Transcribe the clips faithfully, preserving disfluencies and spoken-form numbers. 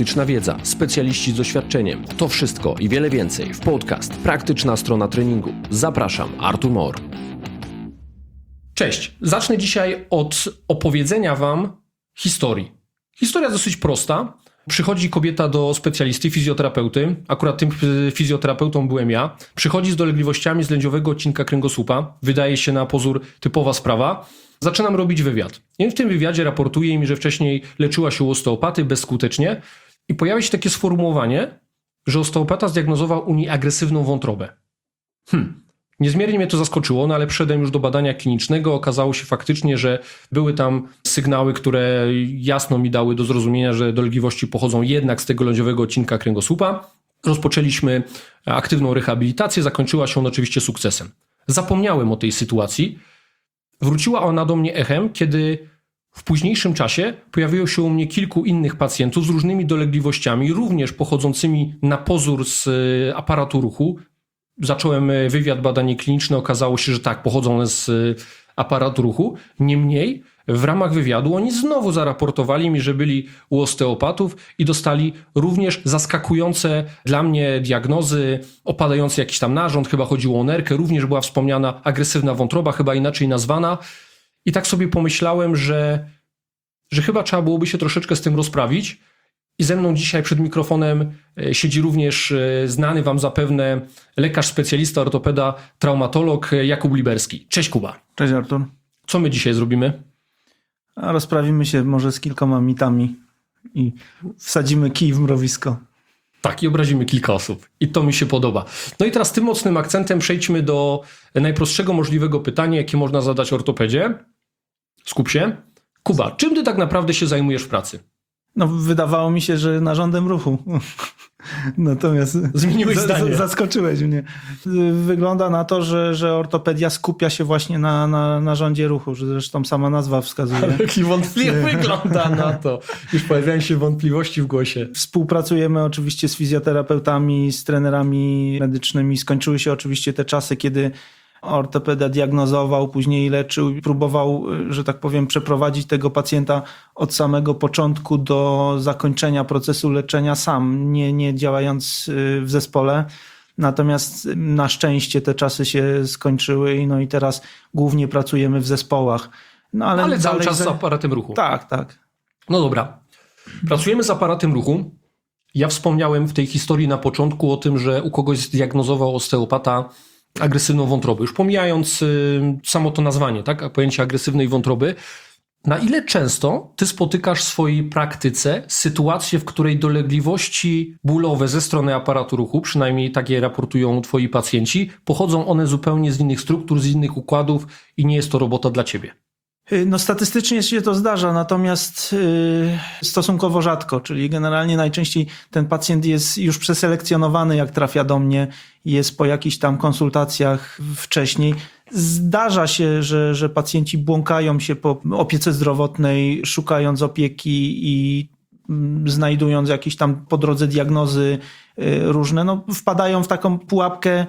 praktyczna wiedza, specjaliści z doświadczeniem. To wszystko i wiele więcej w podcast Praktyczna Strona Treningu. Zapraszam, Artur Mor. Cześć. Zacznę dzisiaj od opowiedzenia Wam historii. Historia dosyć prosta. Przychodzi kobieta do specjalisty, fizjoterapeuty. Akurat tym fizjoterapeutą byłem ja. Przychodzi z dolegliwościami z lędźwiowego odcinka kręgosłupa. Wydaje się na pozór typowa sprawa. Zaczynam robić wywiad. I w tym wywiadzie raportuje mi, że wcześniej leczyła się u osteopaty bezskutecznie. I pojawia się takie sformułowanie, że osteopata zdiagnozował u niej agresywną wątrobę. Hmm. Niezmiernie mnie to zaskoczyło, no ale przyszedłem już do badania klinicznego. Okazało się faktycznie, że były tam sygnały, które jasno mi dały do zrozumienia, że dolegliwości pochodzą jednak z tego lędźwiowego odcinka kręgosłupa. Rozpoczęliśmy aktywną rehabilitację, zakończyła się ona oczywiście sukcesem. Zapomniałem o tej sytuacji. Wróciła ona do mnie echem, kiedy w późniejszym czasie pojawiło się u mnie kilku innych pacjentów z różnymi dolegliwościami, również pochodzącymi na pozór z aparatu ruchu. Zacząłem wywiad, badanie kliniczne, okazało się, że tak, pochodzą one z aparatu ruchu. Niemniej w ramach wywiadu oni znowu zaraportowali mi, że byli u osteopatów i dostali również zaskakujące dla mnie diagnozy, opadający jakiś tam narząd, chyba chodziło o nerkę, również była wspomniana agresywna wątroba, chyba inaczej nazwana. I tak sobie pomyślałem, że, że chyba trzeba byłoby się troszeczkę z tym rozprawić. I ze mną dzisiaj przed mikrofonem siedzi również znany Wam zapewne lekarz specjalista, ortopeda, traumatolog Jakub Liberski. Cześć Kuba. Cześć Artur. Co my dzisiaj zrobimy? A rozprawimy się może z kilkoma mitami i wsadzimy kij w mrowisko. Tak, i obrazimy kilka osób. I to mi się podoba. No i teraz tym mocnym akcentem przejdźmy do najprostszego możliwego pytania, jakie można zadać ortopedzie. Skup się. Kuba, czym ty tak naprawdę się zajmujesz w pracy? No wydawało mi się, że narządem ruchu. Natomiast zmieniłeś z- zdanie. z- zaskoczyłeś mnie. Wygląda na to, że, że ortopedia skupia się właśnie na, na narządzie ruchu, że zresztą sama nazwa wskazuje. Jaki wątpliwie wygląda na to. Już pojawiają się wątpliwości w głosie. Współpracujemy oczywiście z fizjoterapeutami, z trenerami medycznymi. Skończyły się oczywiście te czasy, kiedy ortopeda diagnozował, później leczył i próbował, że tak powiem, przeprowadzić tego pacjenta od samego początku do zakończenia procesu leczenia sam, nie, nie działając w zespole. Natomiast na szczęście te czasy się skończyły no i teraz głównie pracujemy w zespołach. No, ale Ale cały dalej czas za- z aparatem ruchu. Tak, tak. No dobra. Pracujemy z aparatem ruchu. Ja wspomniałem w tej historii na początku o tym, że u kogoś zdiagnozował osteopata agresywną wątrobę. Już pomijając y, samo to nazwanie, tak, pojęcie agresywnej wątroby, na ile często ty spotykasz w swojej praktyce sytuację, w której dolegliwości bólowe ze strony aparatu ruchu, przynajmniej takie raportują twoi pacjenci, pochodzą one zupełnie z innych struktur, z innych układów i nie jest to robota dla ciebie? No statystycznie się to zdarza, natomiast yy, stosunkowo rzadko, czyli generalnie najczęściej ten pacjent jest już przeselekcjonowany, jak trafia do mnie, jest po jakichś tam konsultacjach wcześniej. Zdarza się, że, że pacjenci błąkają się po opiece zdrowotnej, szukając opieki i mm, znajdując jakieś tam po drodze diagnozy yy, różne, no wpadają w taką pułapkę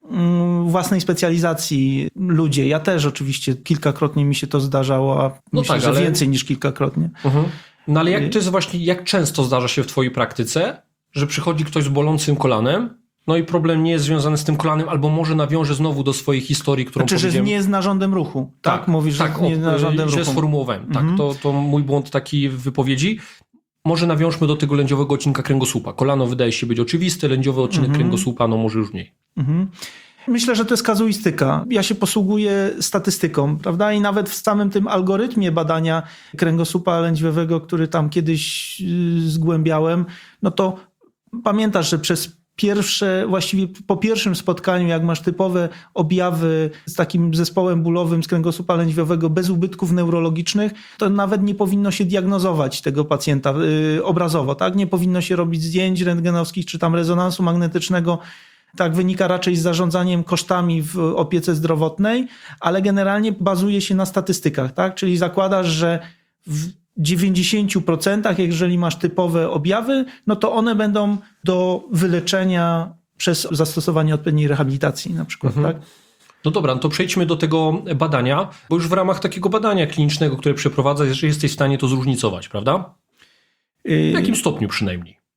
własnej specjalizacji ludzie. Ja też oczywiście kilkakrotnie mi się to zdarzało, a No myślę, tak, że ale- więcej niż kilkakrotnie. Mhm. No ale jak to jest właśnie, jak często zdarza się w twojej praktyce, że przychodzi ktoś z bolącym kolanem, no i problem nie jest związany z tym kolanem, albo może nawiąże znowu do swojej historii, którą Znaczy, że powiedziałem. nie jest narządem ruchu. Tak, tak mówisz, tak, że nie jest o, narządem źle ruchu. sformułowałem. Tak, Mhm. to, to mój błąd taki w wypowiedzi. Może nawiążmy do tego lędźwiowego odcinka kręgosłupa. Kolano wydaje się być oczywiste, lędźwiowy odcinek Mhm. kręgosłupa, no może już mniej. Mhm. Myślę, że to jest kazuistyka. Ja się posługuję statystyką, prawda? I nawet w samym tym algorytmie badania kręgosłupa lędźwiowego, który tam kiedyś yy, zgłębiałem, no to pamiętasz, że przez pierwsze, właściwie po pierwszym spotkaniu, jak masz typowe objawy z takim zespołem bólowym z kręgosłupa lędźwiowego bez ubytków neurologicznych, to nawet nie powinno się diagnozować tego pacjenta yy, obrazowo, tak? Nie powinno się robić zdjęć rentgenowskich czy tam rezonansu magnetycznego. Tak wynika raczej z zarządzaniem kosztami w opiece zdrowotnej, ale generalnie bazuje się na statystykach, tak? Czyli zakładasz, że w dziewięćdziesięciu procentach, jeżeli masz typowe objawy, no to one będą do wyleczenia przez zastosowanie odpowiedniej rehabilitacji na przykład, Mhm. tak? No dobra, no to przejdźmy do tego badania, bo już w ramach takiego badania klinicznego, które przeprowadzasz, jesteś w stanie to zróżnicować, prawda? W jakim stopniu przynajmniej?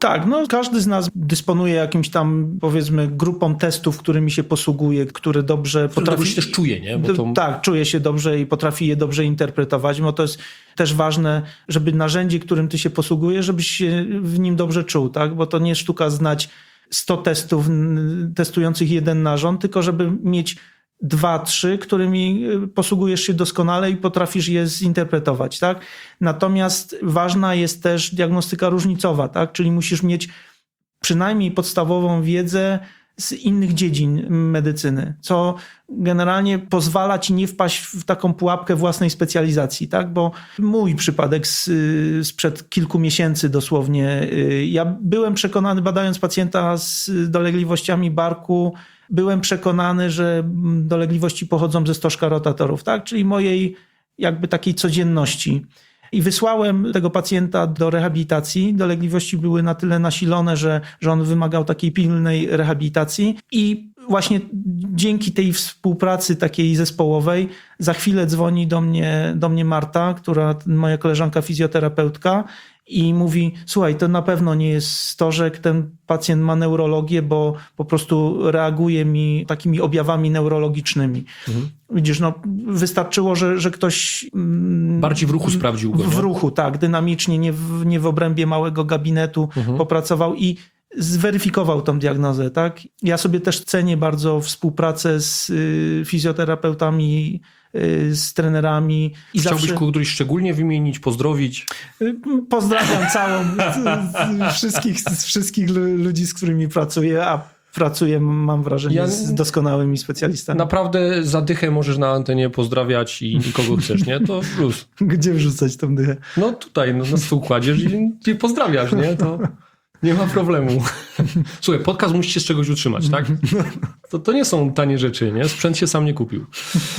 Tak, no każdy z nas dysponuje jakimś tam, powiedzmy, grupą testów, którymi się posługuje, które dobrze potrafi... Dobrze się też czuje, nie? Bo to... Tak, czuje się dobrze i potrafi je dobrze interpretować, bo to jest też ważne, żeby narzędzie, którym ty się posługujesz, żebyś się w nim dobrze czuł, tak? Bo to nie sztuka znać sto testów testujących jeden narząd, tylko żeby mieć dwa, trzy, którymi posługujesz się doskonale i potrafisz je zinterpretować, tak? Natomiast ważna jest też diagnostyka różnicowa, tak? Czyli musisz mieć przynajmniej podstawową wiedzę z innych dziedzin medycyny, co generalnie pozwala ci nie wpaść w taką pułapkę własnej specjalizacji, tak? Bo mój przypadek z, sprzed kilku miesięcy dosłownie, ja byłem przekonany, badając pacjenta z dolegliwościami barku, byłem przekonany, że dolegliwości pochodzą ze stożka rotatorów, tak? Czyli mojej jakby takiej codzienności. I wysłałem tego pacjenta do rehabilitacji. Dolegliwości były na tyle nasilone, że, że on wymagał takiej pilnej rehabilitacji. I właśnie dzięki tej współpracy takiej zespołowej za chwilę dzwoni do mnie, do mnie Marta, która, moja koleżanka fizjoterapeutka, i mówi: słuchaj, to na pewno nie jest stożek, ten pacjent ma neurologię, bo po prostu reaguje mi takimi objawami neurologicznymi. Mhm. Widzisz, no wystarczyło, że, że ktoś... Bardziej w ruchu sprawdził go, W nie? ruchu, tak, dynamicznie, nie w, nie w obrębie małego gabinetu mhm. popracował i zweryfikował tą diagnozę, tak? Ja sobie też cenię bardzo współpracę z y, fizjoterapeutami, y, z trenerami. I Chciałbyś zawsze... kogoś szczególnie wymienić, pozdrowić? Pozdrawiam całą, z, z wszystkich, z wszystkich ludzi, z którymi pracuję, a pracuję, mam wrażenie, ja... z doskonałymi specjalistami. Naprawdę za dychę możesz na antenie pozdrawiać i kogo chcesz, nie? To plus. Gdzie wrzucać tą dychę? No tutaj, no, na stół kładziesz i, i pozdrawiasz, nie? To... Nie ma problemu. Słuchaj, podcast musi się z czegoś utrzymać, tak? To, to nie są tanie rzeczy, nie? Sprzęt się sam nie kupił.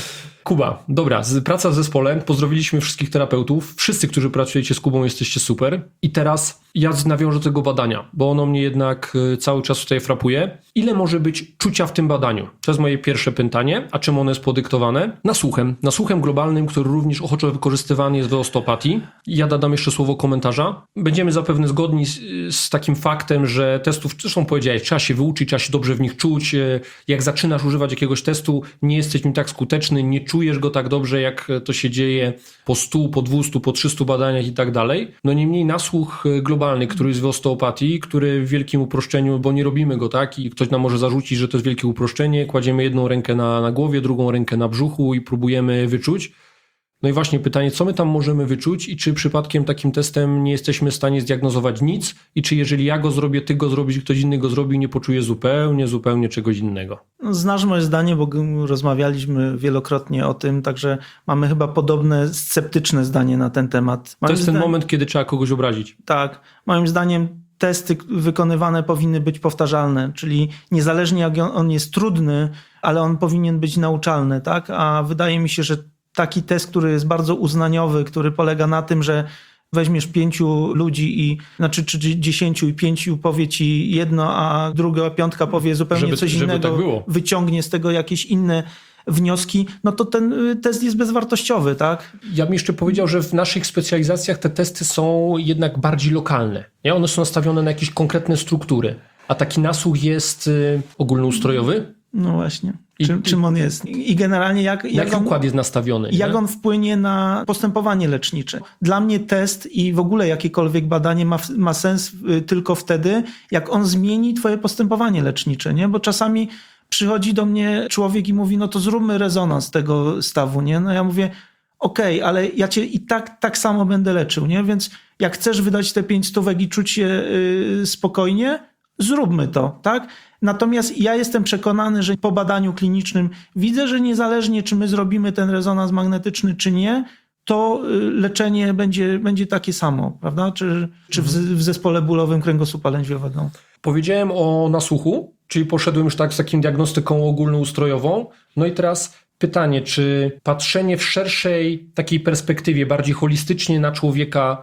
Kuba, dobra, praca w zespole, pozdrowiliśmy wszystkich terapeutów, wszyscy, którzy pracujecie z Kubą, jesteście super. I teraz ja nawiążę do tego badania, bo ono mnie jednak cały czas tutaj frapuje. Ile może być czucia w tym badaniu? To jest moje pierwsze pytanie. A czym ono jest podyktowane? Nasłuchem. Nasłuchem globalnym, który również ochoczo wykorzystywany jest w osteopatii. Ja dodam jeszcze słowo komentarza. Będziemy zapewne zgodni z, z takim faktem, że testów, zresztą powiedziałeś, trzeba się wyuczyć, trzeba się dobrze w nich czuć. Jak zaczynasz używać jakiegoś testu, nie jesteś nim tak skuteczny, nie czujesz go tak dobrze, jak to się dzieje po stu, po dwustu, po trzystu badaniach i tak dalej. No niemniej nasłuch globalny, który jest w osteopatii, który w wielkim uproszczeniu, bo nie robimy go tak i ktoś nam może zarzucić, że to jest wielkie uproszczenie, kładziemy jedną rękę na, na głowie, drugą rękę na brzuchu i próbujemy wyczuć. No i właśnie pytanie, co my tam możemy wyczuć i czy przypadkiem takim testem nie jesteśmy w stanie zdiagnozować nic i czy jeżeli ja go zrobię, ty go zrobisz, ktoś inny go zrobi, nie poczuje zupełnie, zupełnie czegoś innego. Znasz moje zdanie, bo rozmawialiśmy wielokrotnie o tym, także mamy chyba podobne sceptyczne zdanie na ten temat. Moim to jest ten zdaniem, moment, kiedy trzeba kogoś obrazić. Tak. Moim zdaniem testy wykonywane powinny być powtarzalne, czyli niezależnie jak on jest trudny, ale on powinien być nauczalny, tak? A wydaje mi się, że taki test, który jest bardzo uznaniowy, który polega na tym, że weźmiesz pięciu ludzi i, znaczy czy dziesięciu i pięciu powie ci jedno, a druga piątka powie zupełnie żeby, coś żeby innego, tak było. Wyciągnie z tego jakieś inne wnioski, no to ten test jest bezwartościowy, tak? Ja bym jeszcze powiedział, że w naszych specjalizacjach te testy są jednak bardziej lokalne. Nie? One są nastawione na jakieś konkretne struktury, a taki nasłuch jest y, ogólnoustrojowy. No właśnie. I, czym, i, czym on jest? I generalnie jak... Jak, jak on, układ jest nastawiony. Jak nie? on wpłynie na postępowanie lecznicze. Dla mnie test i w ogóle jakiekolwiek badanie ma, ma sens tylko wtedy, jak on zmieni twoje postępowanie lecznicze, nie? Bo czasami przychodzi do mnie człowiek i mówi, no to zróbmy rezonans tego stawu, nie? No ja mówię, okej, okay, ale ja cię i tak, tak samo będę leczył, nie? Więc jak chcesz wydać te pięć stówek i czuć się yy, spokojnie, zróbmy to, tak? Natomiast ja jestem przekonany, że po badaniu klinicznym widzę, że niezależnie czy my zrobimy ten rezonans magnetyczny, czy nie, to leczenie będzie, będzie takie samo, prawda? Czy, czy w, w zespole bólowym kręgosłupa lędźwiowego. Powiedziałem o nasłuchu, czyli poszedłem już tak z taką diagnostyką ogólnoustrojową. No i teraz pytanie, czy patrzenie w szerszej takiej perspektywie, bardziej holistycznie na człowieka,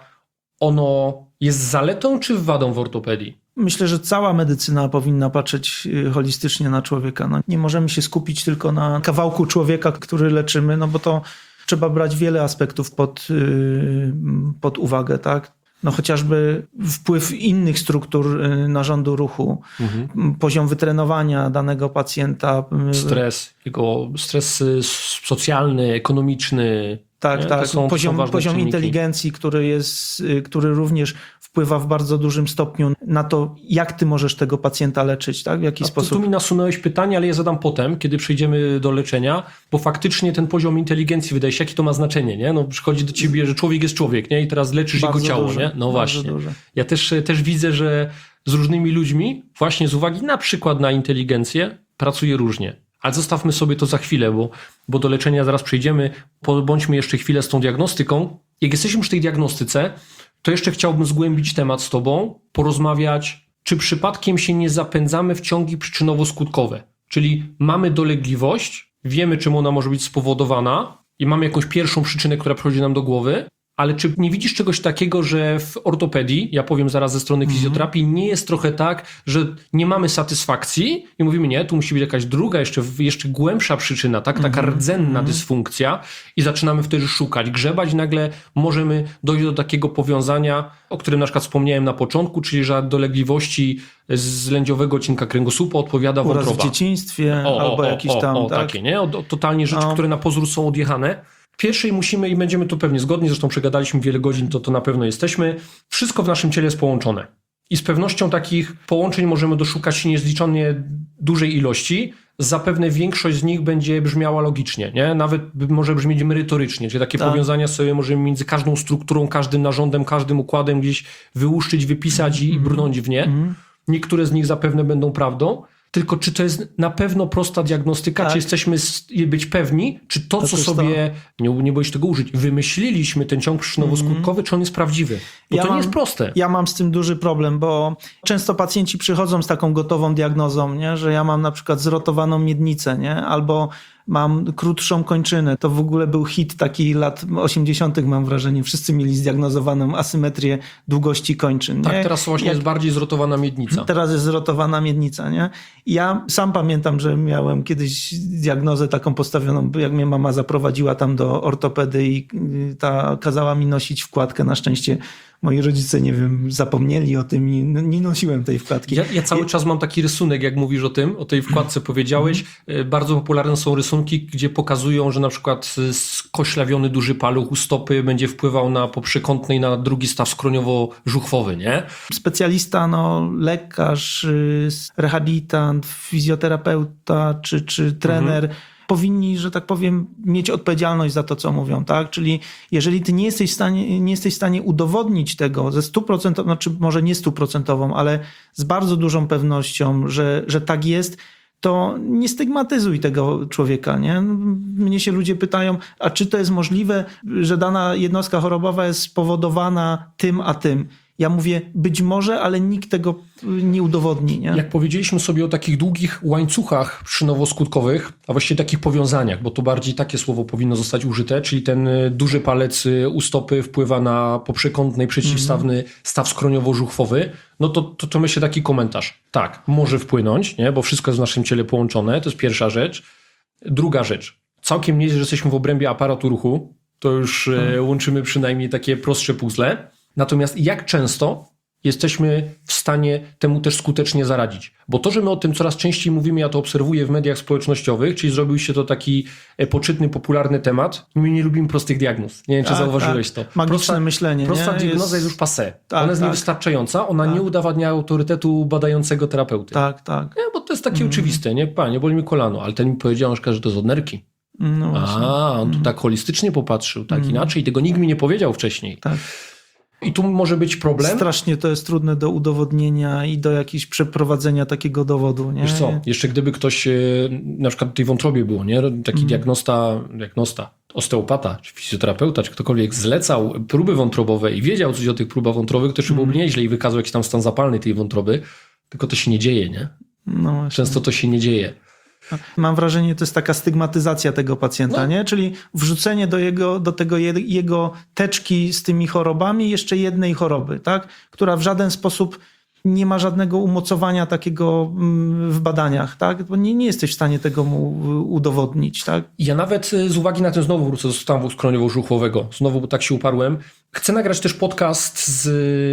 ono jest zaletą czy wadą w ortopedii? Myślę, że cała medycyna powinna patrzeć holistycznie na człowieka. No, nie możemy się skupić tylko na kawałku człowieka, który leczymy, no bo to trzeba brać wiele aspektów pod, pod uwagę, tak? no chociażby wpływ innych struktur narządu ruchu, mhm. poziom wytrenowania danego pacjenta. Stres, jego stres socjalny, ekonomiczny. Tak, nie? tak. To są, poziom to są poziom czynniki. inteligencji, który jest, który również wpływa w bardzo dużym stopniu na to, jak ty możesz tego pacjenta leczyć, tak? W jaki A sposób. Tu mi nasunąłeś pytanie, ale je zadam potem, kiedy przejdziemy do leczenia, bo faktycznie ten poziom inteligencji, wydaje się, jakie to ma znaczenie, nie? No przychodzi do ciebie, że człowiek jest człowiek, nie? I teraz leczysz Bardzo jego ciało, duże, nie? No bardzo właśnie. duże. Ja też, też widzę, że z różnymi ludźmi, właśnie z uwagi na przykład na inteligencję, pracuję różnie. Ale zostawmy sobie to za chwilę, bo, bo do leczenia zaraz przejdziemy. Bądźmy jeszcze chwilę z tą diagnostyką. Jak jesteśmy przy tej diagnostyce, to jeszcze chciałbym zgłębić temat z tobą, porozmawiać, czy przypadkiem się nie zapędzamy w ciągi przyczynowo-skutkowe. Czyli mamy dolegliwość, wiemy, czym ona może być spowodowana i mamy jakąś pierwszą przyczynę, która przychodzi nam do głowy, ale czy nie widzisz czegoś takiego, że w ortopedii, ja powiem zaraz ze strony fizjoterapii, nie jest trochę tak, że nie mamy satysfakcji i mówimy, nie, tu musi być jakaś druga, jeszcze, jeszcze głębsza przyczyna, tak, taka rdzenna dysfunkcja i zaczynamy wtedy szukać, grzebać i nagle możemy dojść do takiego powiązania, o którym na przykład wspomniałem na początku, czyli że dolegliwości z lędziowego odcinka kręgosłupa odpowiada Uraz wątroba. w dzieciństwie O, albo o, jakieś o, tam... o, tak? takie, nie? O, o, totalnie rzeczy, No. które na pozór są odjechane. Pierwszej musimy, i będziemy tu pewnie zgodni, zresztą przegadaliśmy wiele godzin, to, to na pewno jesteśmy, wszystko w naszym ciele jest połączone. I z pewnością takich połączeń możemy doszukać niezliczenie dużej ilości. Zapewne większość z nich będzie brzmiała logicznie, nie? Nawet może brzmieć merytorycznie, czyli takie Tak. powiązania sobie możemy między każdą strukturą, każdym narządem, każdym układem gdzieś wyłuszczyć, wypisać i, i brnąć w nie. Niektóre z nich zapewne będą prawdą. Tylko czy to jest na pewno prosta diagnostyka, Tak. czy jesteśmy s- być pewni, czy to, To co też sobie, nie, nie boisz tego użyć, wymyśliliśmy ten ciąg przyczynowo-skutkowy, czy on jest prawdziwy? Bo Ja to mam- nie jest proste. Ja mam z tym duży problem, bo często pacjenci przychodzą z taką gotową diagnozą, nie? Że ja mam na przykład zrotowaną miednicę, nie? Albo mam krótszą kończynę. To w ogóle był hit taki lat osiemdziesiątych, mam wrażenie. Wszyscy mieli zdiagnozowaną asymetrię długości kończyn. Tak, nie? teraz właśnie Jak- jest bardziej zrotowana miednica. Teraz jest zrotowana miednica, nie? I ja sam pamiętam, że miałem kiedyś diagnozę taką postawioną, jak mnie mama zaprowadziła tam do ortopedy i y, ta kazała mi nosić wkładkę. Na szczęście moi rodzice, nie wiem, zapomnieli o tym i n- nie nosiłem tej wkładki. Ja, ja cały czas mam taki rysunek, jak mówisz o tym, o tej wkładce powiedziałeś. E, Bardzo popularne są rysunki, gdzie pokazują, że na przykład e, skoślawiony duży paluch u stopy będzie wpływał na poprzekątnej, na drugi staw skroniowo-żuchwowy, nie? Specjalista, no, lekarz, y, rehabilitant, fizjoterapeuta czy, czy trener powinni, że tak powiem, mieć odpowiedzialność za to, co mówią, tak? Czyli jeżeli ty nie jesteś w stanie, nie jesteś w stanie udowodnić tego ze stuprocentową, znaczy może nie stuprocentową, ale z bardzo dużą pewnością, że, że tak jest, to nie stygmatyzuj tego człowieka, nie? Mnie się ludzie pytają, a czy to jest możliwe, że dana jednostka chorobowa jest spowodowana tym, a tym? Ja mówię, być może, ale nikt tego nie udowodni, nie? Jak powiedzieliśmy sobie o takich długich łańcuchach przyczynowo-skutkowych, a właściwie takich powiązaniach, bo to bardziej takie słowo powinno zostać użyte, czyli ten y, duży palec y, u stopy wpływa na poprzekątny i przeciwstawny staw skroniowo-żuchwowy, no to, to, to myślę taki komentarz. Tak, może wpłynąć, nie? Bo wszystko jest w naszym ciele połączone, to jest pierwsza rzecz. Druga rzecz, całkiem nie jest, że jesteśmy w obrębie aparatu ruchu, to już y, łączymy przynajmniej takie prostsze puzzle. Natomiast jak często jesteśmy w stanie temu też skutecznie zaradzić? Bo to, że my o tym coraz częściej mówimy, ja to obserwuję w mediach społecznościowych, czyli zrobił się to taki poczytny, popularny temat. My nie lubimy prostych diagnoz. Nie wiem, czy Tak, zauważyłeś tak. to. Magiczne Prosta, myślenie, prosta nie? diagnoza jest, Jest- już passé. Tak, Ona jest tak. niewystarczająca, ona Tak. nie udowadnia autorytetu badającego terapeuty. Tak, tak. Nie, bo to jest takie oczywiste, nie? Panie, boli mi kolano, ale ten mi powiedział, na przykład, że to z odnerki. No właśnie. A, on tu tak holistycznie popatrzył, tak inaczej. Tego nikt mi nie powiedział wcześniej. Tak. I tu może być problem. Strasznie to jest trudne do udowodnienia i do jakiegoś przeprowadzenia takiego dowodu, nie? Wiesz co, jeszcze gdyby ktoś, e, na przykład w tej wątrobie było, nie? Taki diagnosta, diagnosta, osteopata, czy fizjoterapeuta, czy ktokolwiek zlecał próby wątrobowe i wiedział coś o tych próbach wątrowych, to jeszcze byłoby nieźle i wykazał jakiś tam stan zapalny tej wątroby, tylko to się nie dzieje, nie? No właśnie. Często to się nie dzieje. Mam wrażenie, to jest taka stygmatyzacja tego pacjenta, No. nie? Czyli wrzucenie do jego, do tego je, jego teczki z tymi chorobami jeszcze jednej choroby, tak? Która w żaden sposób nie ma żadnego umocowania takiego w badaniach, tak? Bo nie, nie jesteś w stanie tego mu udowodnić, tak? Ja nawet z uwagi na ten, znowu wrócę do stawu skroniowo-żuchwowego, znowu bo tak się uparłem, chcę nagrać też podcast z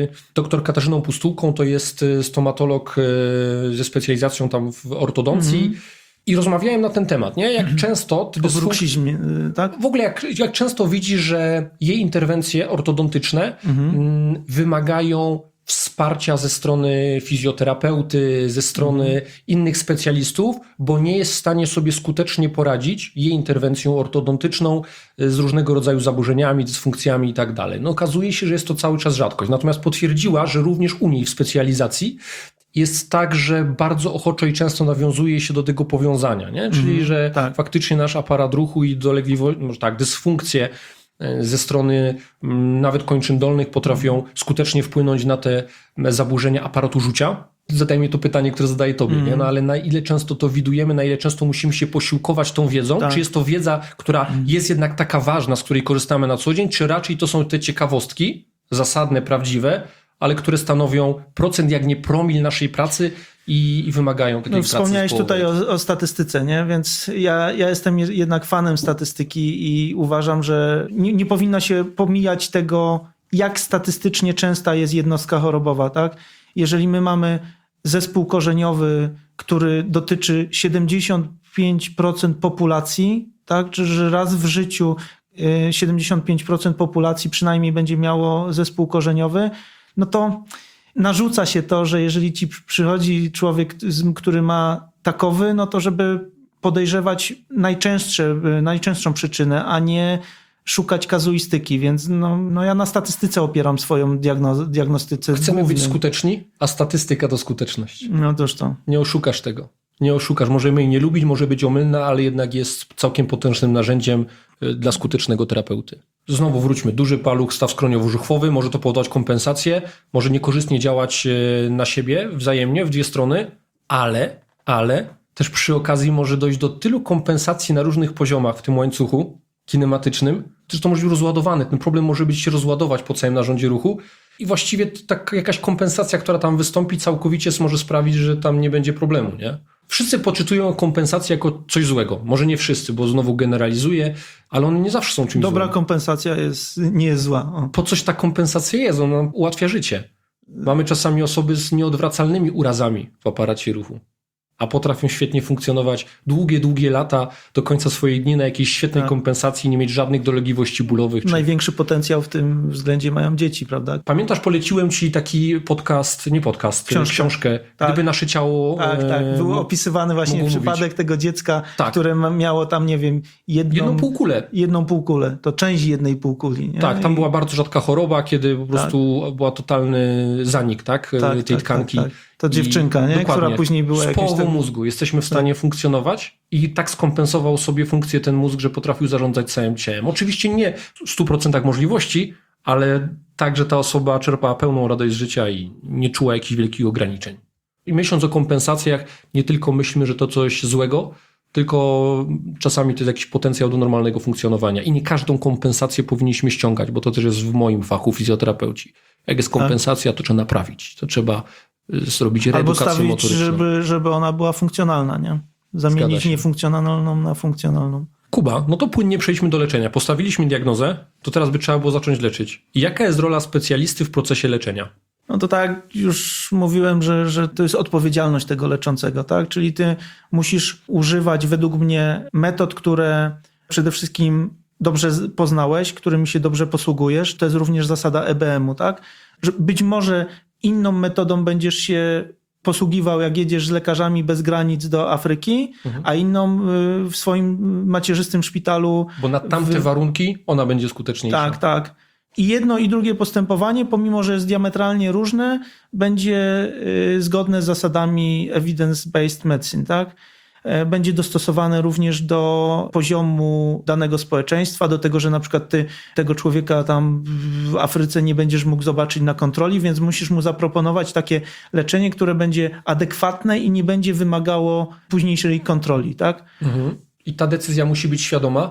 dr Katarzyną Pustułką, to jest stomatolog ze specjalizacją tam w ortodoncji, mm. i rozmawiałem na ten temat, nie? Jak mm. często... Ty o bruksizmie, tak? W ogóle jak, jak często widzisz, że jej interwencje ortodontyczne mm. wymagają wsparcia ze strony fizjoterapeuty, ze strony mhm. innych specjalistów, bo nie jest w stanie sobie skutecznie poradzić jej interwencją ortodontyczną z różnego rodzaju zaburzeniami, dysfunkcjami i tak dalej. No okazuje się, że jest to cały czas rzadkość. Natomiast potwierdziła, że również u niej w specjalizacji jest tak, że bardzo ochoczo i często nawiązuje się do tego powiązania, nie? Czyli, mhm, że tak. faktycznie nasz aparat ruchu i dolegliwości, może tak, dysfunkcje ze strony nawet kończyn dolnych potrafią skutecznie wpłynąć na te zaburzenia aparatu rzucia. Zadajmy to pytanie, które zadaję tobie, mm. nie? No ale na ile często to widujemy, na ile często musimy się posiłkować tą wiedzą? Tak. Czy jest to wiedza, która mm. jest jednak taka ważna, z której korzystamy na co dzień, czy raczej to są te ciekawostki, zasadne, prawdziwe, ale które stanowią procent, jak nie promil naszej pracy i, i wymagają takiej no, pracy wspomniałeś tutaj o, o statystyce, nie? Więc ja, ja jestem jednak fanem statystyki i uważam, że nie, nie powinno się pomijać tego, jak statystycznie częsta jest jednostka chorobowa, tak? Jeżeli my mamy zespół korzeniowy, który dotyczy siedemdziesiąt pięć procent populacji, tak? Czy że raz w życiu siedemdziesiąt pięć procent populacji przynajmniej będzie miało zespół korzeniowy, no to narzuca się to, że jeżeli ci przychodzi człowiek, który ma takowy, no to żeby podejrzewać najczęstsze, najczęstszą przyczynę, a nie szukać kazuistyki, więc no, no ja na statystyce opieram swoją diagnoz- diagnostyce. Chcemy głównie. być skuteczni, a statystyka to skuteczność. No toż to. Nie oszukasz tego. Nie oszukasz. Możemy jej nie lubić, może być omylna, ale jednak jest całkiem potężnym narzędziem dla skutecznego terapeuty. Znowu wróćmy. Duży paluch, staw skroniowo-żuchwowy, może to powodować kompensację, może niekorzystnie działać na siebie wzajemnie, w dwie strony, ale, ale też przy okazji może dojść do tylu kompensacji na różnych poziomach w tym łańcuchu kinematycznym, że to może być rozładowany. Ten problem może być się rozładować po całym narządzie ruchu i właściwie tak jakaś kompensacja, która tam wystąpi, całkowicie może sprawić, że tam nie będzie problemu, nie? Wszyscy poczytują kompensację jako coś złego. Może nie wszyscy, bo znowu generalizuję, ale one nie zawsze są czymś Dobra złym. kompensacja jest, nie jest zła. O. Po coś ta kompensacja jest? Ona ułatwia życie. Mamy czasami osoby z nieodwracalnymi urazami w aparacie ruchu, a potrafią świetnie funkcjonować długie, długie lata do końca swoich dni na jakiejś świetnej tak. kompensacji, nie mieć żadnych dolegliwości bólowych. Czy... Największy potencjał w tym względzie mają dzieci, prawda? Pamiętasz, poleciłem ci taki podcast, nie podcast, książkę, książkę tak. Gdyby nasze ciało... Tak, tak. Był opisywany właśnie przypadek mówić. tego dziecka, tak. które miało tam, nie wiem, jedną... Jedną półkulę. Jedną półkulę. To część jednej półkuli. Nie? Tak, tam I... była bardzo rzadka choroba, kiedy po prostu tak. była totalny zanik, tak, tak tej tak, tkanki. Tak, tak. To dziewczynka, nie? która później była z połową tam... mózgu. Jesteśmy w stanie tak. funkcjonować i tak skompensował sobie funkcję ten mózg, że potrafił zarządzać całym ciałem. Oczywiście nie w stu procentach możliwości, ale tak, że ta osoba czerpała pełną radość z życia i nie czuła jakichś wielkich ograniczeń. I myśląc o kompensacjach, nie tylko myślmy, że to coś złego, tylko czasami to jest jakiś potencjał do normalnego funkcjonowania. I nie każdą kompensację powinniśmy ściągać, bo to też jest w moim fachu fizjoterapeuci. Jak jest kompensacja, to trzeba naprawić. To trzeba zrobić reedukację Albo stawić, motoryczną. żeby, żeby ona była funkcjonalna, nie? Zamienić niefunkcjonalną na funkcjonalną. Kuba, no to płynnie przejdźmy do leczenia. Postawiliśmy diagnozę, to teraz by trzeba było zacząć leczyć. I jaka jest rola specjalisty w procesie leczenia? No to tak już mówiłem, że, że to jest odpowiedzialność tego leczącego, tak? Czyli ty musisz używać według mnie metod, które przede wszystkim dobrze poznałeś, którymi się dobrze posługujesz. To jest również zasada E B M-u, tak? Że być może inną metodą będziesz się posługiwał, jak jedziesz z lekarzami bez granic do Afryki, mhm. a inną w swoim macierzystym szpitalu. Bo na tamte w... warunki ona będzie skuteczniejsza. Tak, tak. I jedno i drugie postępowanie, pomimo że jest diametralnie różne, będzie zgodne z zasadami evidence-based medicine, tak? Będzie dostosowane również do poziomu danego społeczeństwa, do tego, że na przykład ty tego człowieka tam w Afryce nie będziesz mógł zobaczyć na kontroli, więc musisz mu zaproponować takie leczenie, które będzie adekwatne i nie będzie wymagało późniejszej kontroli, tak? Mhm. I ta decyzja musi być świadoma,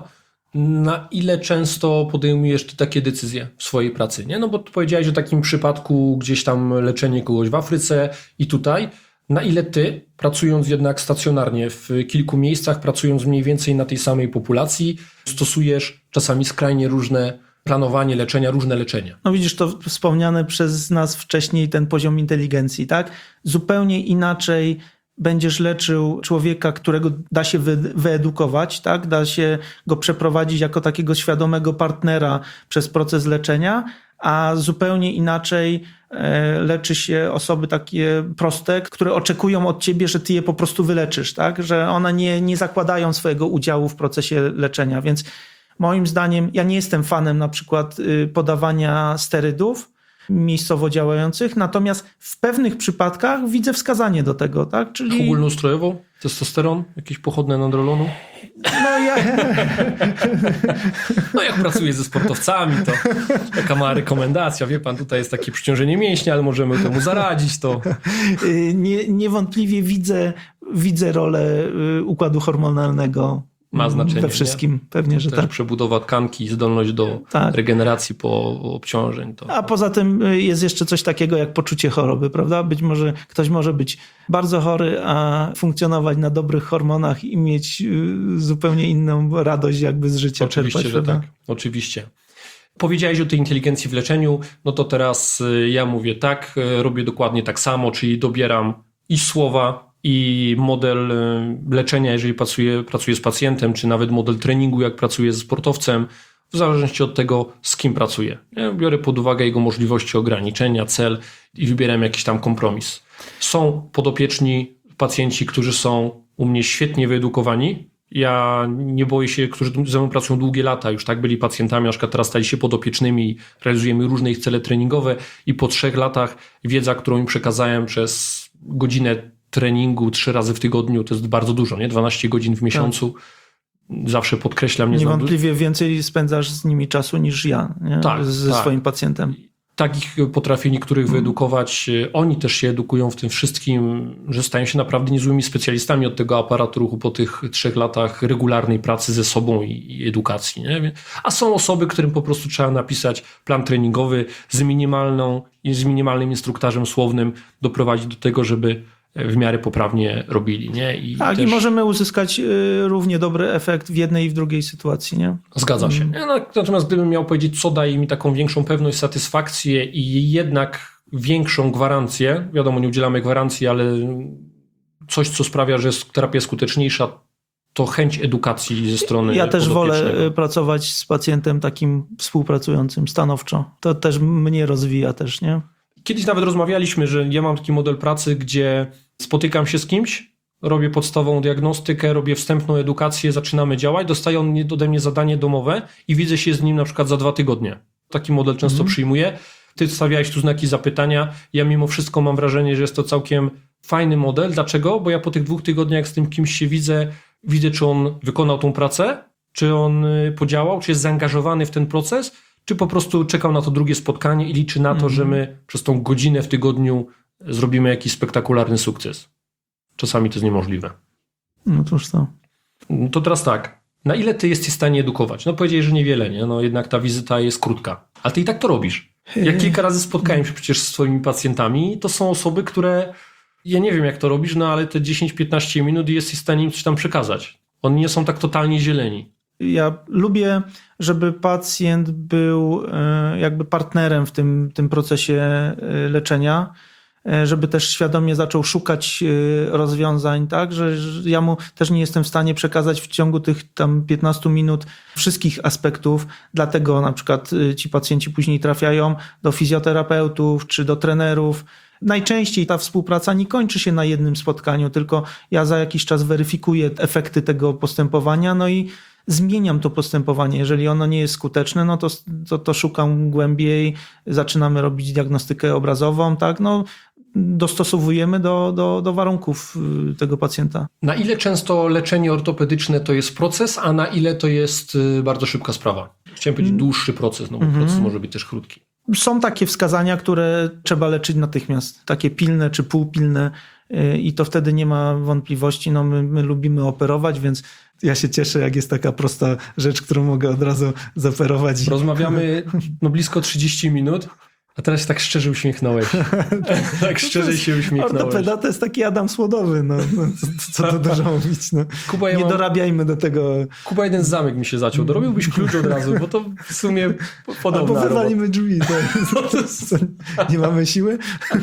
Na ile często podejmujesz ty takie decyzje w swojej pracy? Nie? No bo ty powiedziałeś o takim przypadku gdzieś tam leczenie kogoś w Afryce i tutaj. Na ile ty, pracując jednak stacjonarnie w kilku miejscach, pracując mniej więcej na tej samej populacji, stosujesz czasami skrajnie różne planowanie leczenia, różne leczenia? No widzisz, to wspomniane przez nas wcześniej ten poziom inteligencji, tak? Zupełnie inaczej będziesz leczył człowieka, którego da się wy, wyedukować, tak? Da się go przeprowadzić jako takiego świadomego partnera przez proces leczenia, a zupełnie inaczej e, leczy się osoby takie proste, które oczekują od ciebie, że ty je po prostu wyleczysz, tak? Że one nie, nie zakładają swojego udziału w procesie leczenia, więc moim zdaniem, ja nie jestem fanem na przykład podawania sterydów miejscowo działających, natomiast w pewnych przypadkach widzę wskazanie do tego, tak? Czyli ogólnoustrojowo? Testosteron? Jakieś pochodne nandrolonu? No ja... No jak pracuję ze sportowcami, to taka mała rekomendacja. Wie pan, tutaj jest takie przyciążenie mięśnia, ale możemy temu zaradzić. To Nie, niewątpliwie widzę, widzę rolę układu hormonalnego. Ma znaczenie. We wszystkim, nie? Pewnie, że też tak. przebudowa tkanki, zdolność do tak. regeneracji po obciążeń. To, A poza tym jest jeszcze coś takiego jak poczucie choroby, prawda? Być może ktoś może być bardzo chory, a funkcjonować na dobrych hormonach i mieć zupełnie inną radość jakby z życia. Oczywiście, czerpać, że prawda? tak. Oczywiście. Powiedziałeś o tej inteligencji w leczeniu, no to teraz ja mówię tak, robię dokładnie tak samo, czyli dobieram i słowa, i model leczenia, jeżeli pracuję, pracuję z pacjentem, czy nawet model treningu, jak pracuję ze sportowcem, w zależności od tego, z kim pracuję. Ja biorę pod uwagę jego możliwości ograniczenia, cel i wybieram jakiś tam kompromis. Są podopieczni pacjenci, którzy są u mnie świetnie wyedukowani. Ja nie boję się, którzy ze mną pracują długie lata, już tak byli pacjentami, na przykład teraz stali się podopiecznymi i realizujemy różne ich cele treningowe i po trzech latach wiedza, którą im przekazałem przez godzinę treningu trzy razy w tygodniu, to jest bardzo dużo, nie? dwanaście godzin w miesiącu. Tak. Zawsze podkreślam. Nie Niewątpliwie znam... więcej spędzasz z nimi czasu niż ja, nie? Tak, ze tak. swoim pacjentem. Takich potrafię niektórych wyedukować. Oni też się edukują w tym wszystkim, że stają się naprawdę niezłymi specjalistami od tego aparatu ruchu po tych trzech latach regularnej pracy ze sobą i, i edukacji. Nie? A są osoby, którym po prostu trzeba napisać plan treningowy z minimalną, z minimalnym instruktarzem słownym, doprowadzić do tego, żeby w miarę poprawnie robili. Nie? I tak, też... i możemy uzyskać y, równie dobry efekt w jednej i w drugiej sytuacji. Nie? Zgadza się. Mm. No, natomiast gdybym miał powiedzieć, co daje mi taką większą pewność, satysfakcję i jednak większą gwarancję, wiadomo, nie udzielamy gwarancji, ale coś, co sprawia, że terapia jest skuteczniejsza, to chęć edukacji ze strony Ja też wolę podopiecznego. pracować z pacjentem takim współpracującym stanowczo. To też mnie rozwija też, nie? Kiedyś nawet rozmawialiśmy, że ja mam taki model pracy, gdzie spotykam się z kimś, robię podstawową diagnostykę, robię wstępną edukację, zaczynamy działać, dostaje on ode mnie zadanie domowe i widzę się z nim na przykład za dwa tygodnie. Taki model często mm. przyjmuję. Ty stawiałeś tu znaki zapytania. Ja mimo wszystko mam wrażenie, że jest to całkiem fajny model. Dlaczego? Bo ja po tych dwóch tygodniach jak z tym kimś się widzę, widzę, czy on wykonał tą pracę, czy on podziałał, czy jest zaangażowany w ten proces, czy po prostu czekał na to drugie spotkanie i liczy na to, mm. że my przez tą godzinę w tygodniu zrobimy jakiś spektakularny sukces. Czasami to jest niemożliwe. No cóż to. To teraz tak. Na ile ty jesteś w stanie edukować? No powiedziałeś, że niewiele, nie? No jednak ta wizyta jest krótka. Ale ty i tak to robisz. Ja kilka razy spotkałem się przecież z swoimi pacjentami. To są osoby, które... Ja nie wiem, jak to robisz, no ale te dziesięć piętnaście minut i jesteś w stanie im coś tam przekazać. Oni nie są tak totalnie zieleni. Ja lubię, żeby pacjent był jakby partnerem w tym, tym procesie leczenia, żeby też świadomie zaczął szukać rozwiązań, tak, że ja mu też nie jestem w stanie przekazać w ciągu tych tam piętnastu minut wszystkich aspektów, dlatego na przykład ci pacjenci później trafiają do fizjoterapeutów czy do trenerów. Najczęściej ta współpraca nie kończy się na jednym spotkaniu, tylko ja za jakiś czas weryfikuję efekty tego postępowania, no i zmieniam to postępowanie. Jeżeli ono nie jest skuteczne, no to, to, to szukam głębiej, zaczynamy robić diagnostykę obrazową, tak, no dostosowujemy do, do, do warunków tego pacjenta. Na ile często leczenie ortopedyczne to jest proces, a na ile to jest bardzo szybka sprawa? Chciałem powiedzieć dłuższy proces, no bo mm-hmm. proces może być też krótki. Są takie wskazania, które trzeba leczyć natychmiast, takie pilne czy półpilne i to wtedy nie ma wątpliwości. No my, my lubimy operować, więc Ja się cieszę, jak jest taka prosta rzecz, którą mogę od razu zaoferować. Rozmawiamy no blisko trzydzieści minut, a teraz się tak szczerze uśmiechnąłeś. Tak szczerze się uśmiechnąłeś. Ortopeda to jest taki Adam Słodowy, no, no co, co to dużo mówić. No. Kuba, ja Nie mam... dorabiajmy do tego. Kuba, jeden zamek mi się zaciął. Dorobiłbyś klucz od razu, bo to w sumie podobna Albo robota. wywalimy drzwi. To, to, co, nie mamy siły?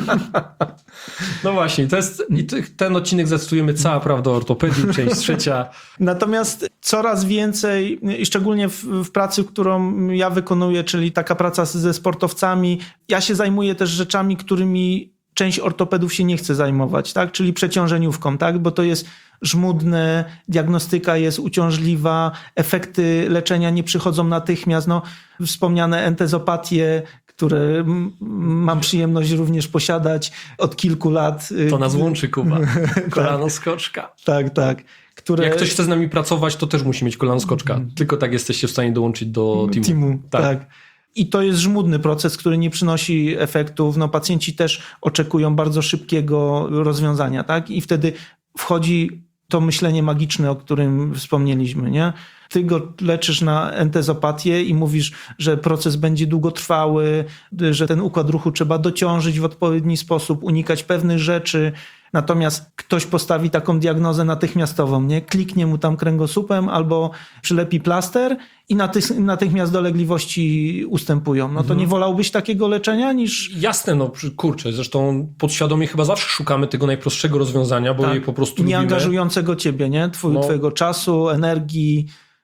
No właśnie, to jest, i ten odcinek zdecydujemy cała prawda o ortopedii, część trzecia. Natomiast coraz więcej, i szczególnie w, w pracy, którą ja wykonuję, czyli taka praca ze sportowcami, ja się zajmuję też rzeczami, którymi część ortopedów się nie chce zajmować, tak? Czyli przeciążeniówką, tak? Bo to jest żmudne, diagnostyka jest uciążliwa, efekty leczenia nie przychodzą natychmiast. No, wspomniane entezopatie, które m- mam przyjemność również posiadać od kilku lat. To nas łączy, Kuba. Kolano skoczka. Tak, tak. Które... Jak ktoś chce z nami pracować, to też musi mieć kolano skoczka. Tylko tak jesteście w stanie dołączyć do teamu. teamu tak. tak. I to jest żmudny proces, który nie przynosi efektów. No, pacjenci też oczekują bardzo szybkiego rozwiązania, tak? I wtedy wchodzi to myślenie magiczne, o którym wspomnieliśmy, nie? Ty go leczysz na entezopatię i mówisz, że proces będzie długotrwały, że ten układ ruchu trzeba dociążyć w odpowiedni sposób, unikać pewnych rzeczy. Natomiast ktoś postawi taką diagnozę natychmiastową, nie? Kliknie mu tam kręgosłupem albo przylepi plaster i natych- natychmiast dolegliwości ustępują. No to Mhm. nie wolałbyś takiego leczenia niż... Jasne, no kurczę, zresztą podświadomie chyba zawsze szukamy tego najprostszego rozwiązania, bo Tak. je po prostu nie lubimy. angażującego ciebie, nie? Twój, No. Twojego czasu, energii.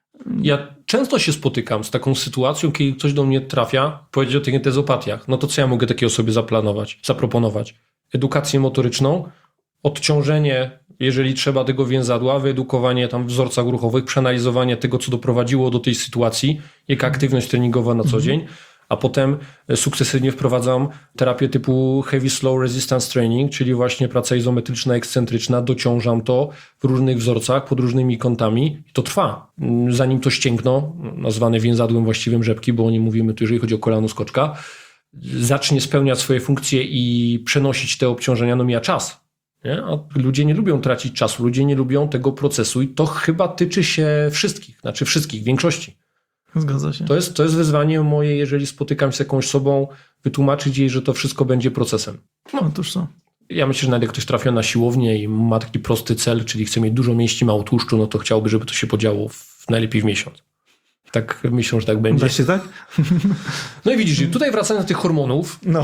Ja często się spotykam z taką sytuacją, kiedy ktoś do mnie trafia, powiedzieć o tych entezopatiach. No to co ja mogę takiej osobie zaplanować, zaproponować? Edukację motoryczną, odciążenie, jeżeli trzeba, tego więzadła, wyedukowanie tam w wzorcach ruchowych, przeanalizowanie tego, co doprowadziło do tej sytuacji, jaka aktywność treningowa na co dzień, a potem sukcesywnie wprowadzam terapię typu Heavy Slow Resistance Training, czyli właśnie praca izometryczna, ekscentryczna, dociążam to w różnych wzorcach, pod różnymi kątami i to trwa. Zanim to ścięgno, nazwane więzadłem właściwym rzepki, bo o nim mówimy tu, jeżeli chodzi o kolano skoczka, zacznie spełniać swoje funkcje i przenosić te obciążenia, no mija czas. Nie? A ludzie nie lubią tracić czasu, ludzie nie lubią tego procesu i to chyba tyczy się wszystkich, znaczy wszystkich, większości. Zgadza się. To jest, to jest wyzwanie moje, jeżeli spotykam się z jakąś osobą, wytłumaczyć jej, że to wszystko będzie procesem. No, otóż co. Ja myślę, że nawet jak ktoś trafia na siłownię i ma taki prosty cel, czyli chce mieć dużo mięśni, mało tłuszczu, no to chciałby, żeby to się podziało w, najlepiej w miesiąc. Tak myślą, że tak będzie. Da się tak? No i widzisz, tutaj wracając do tych hormonów, No.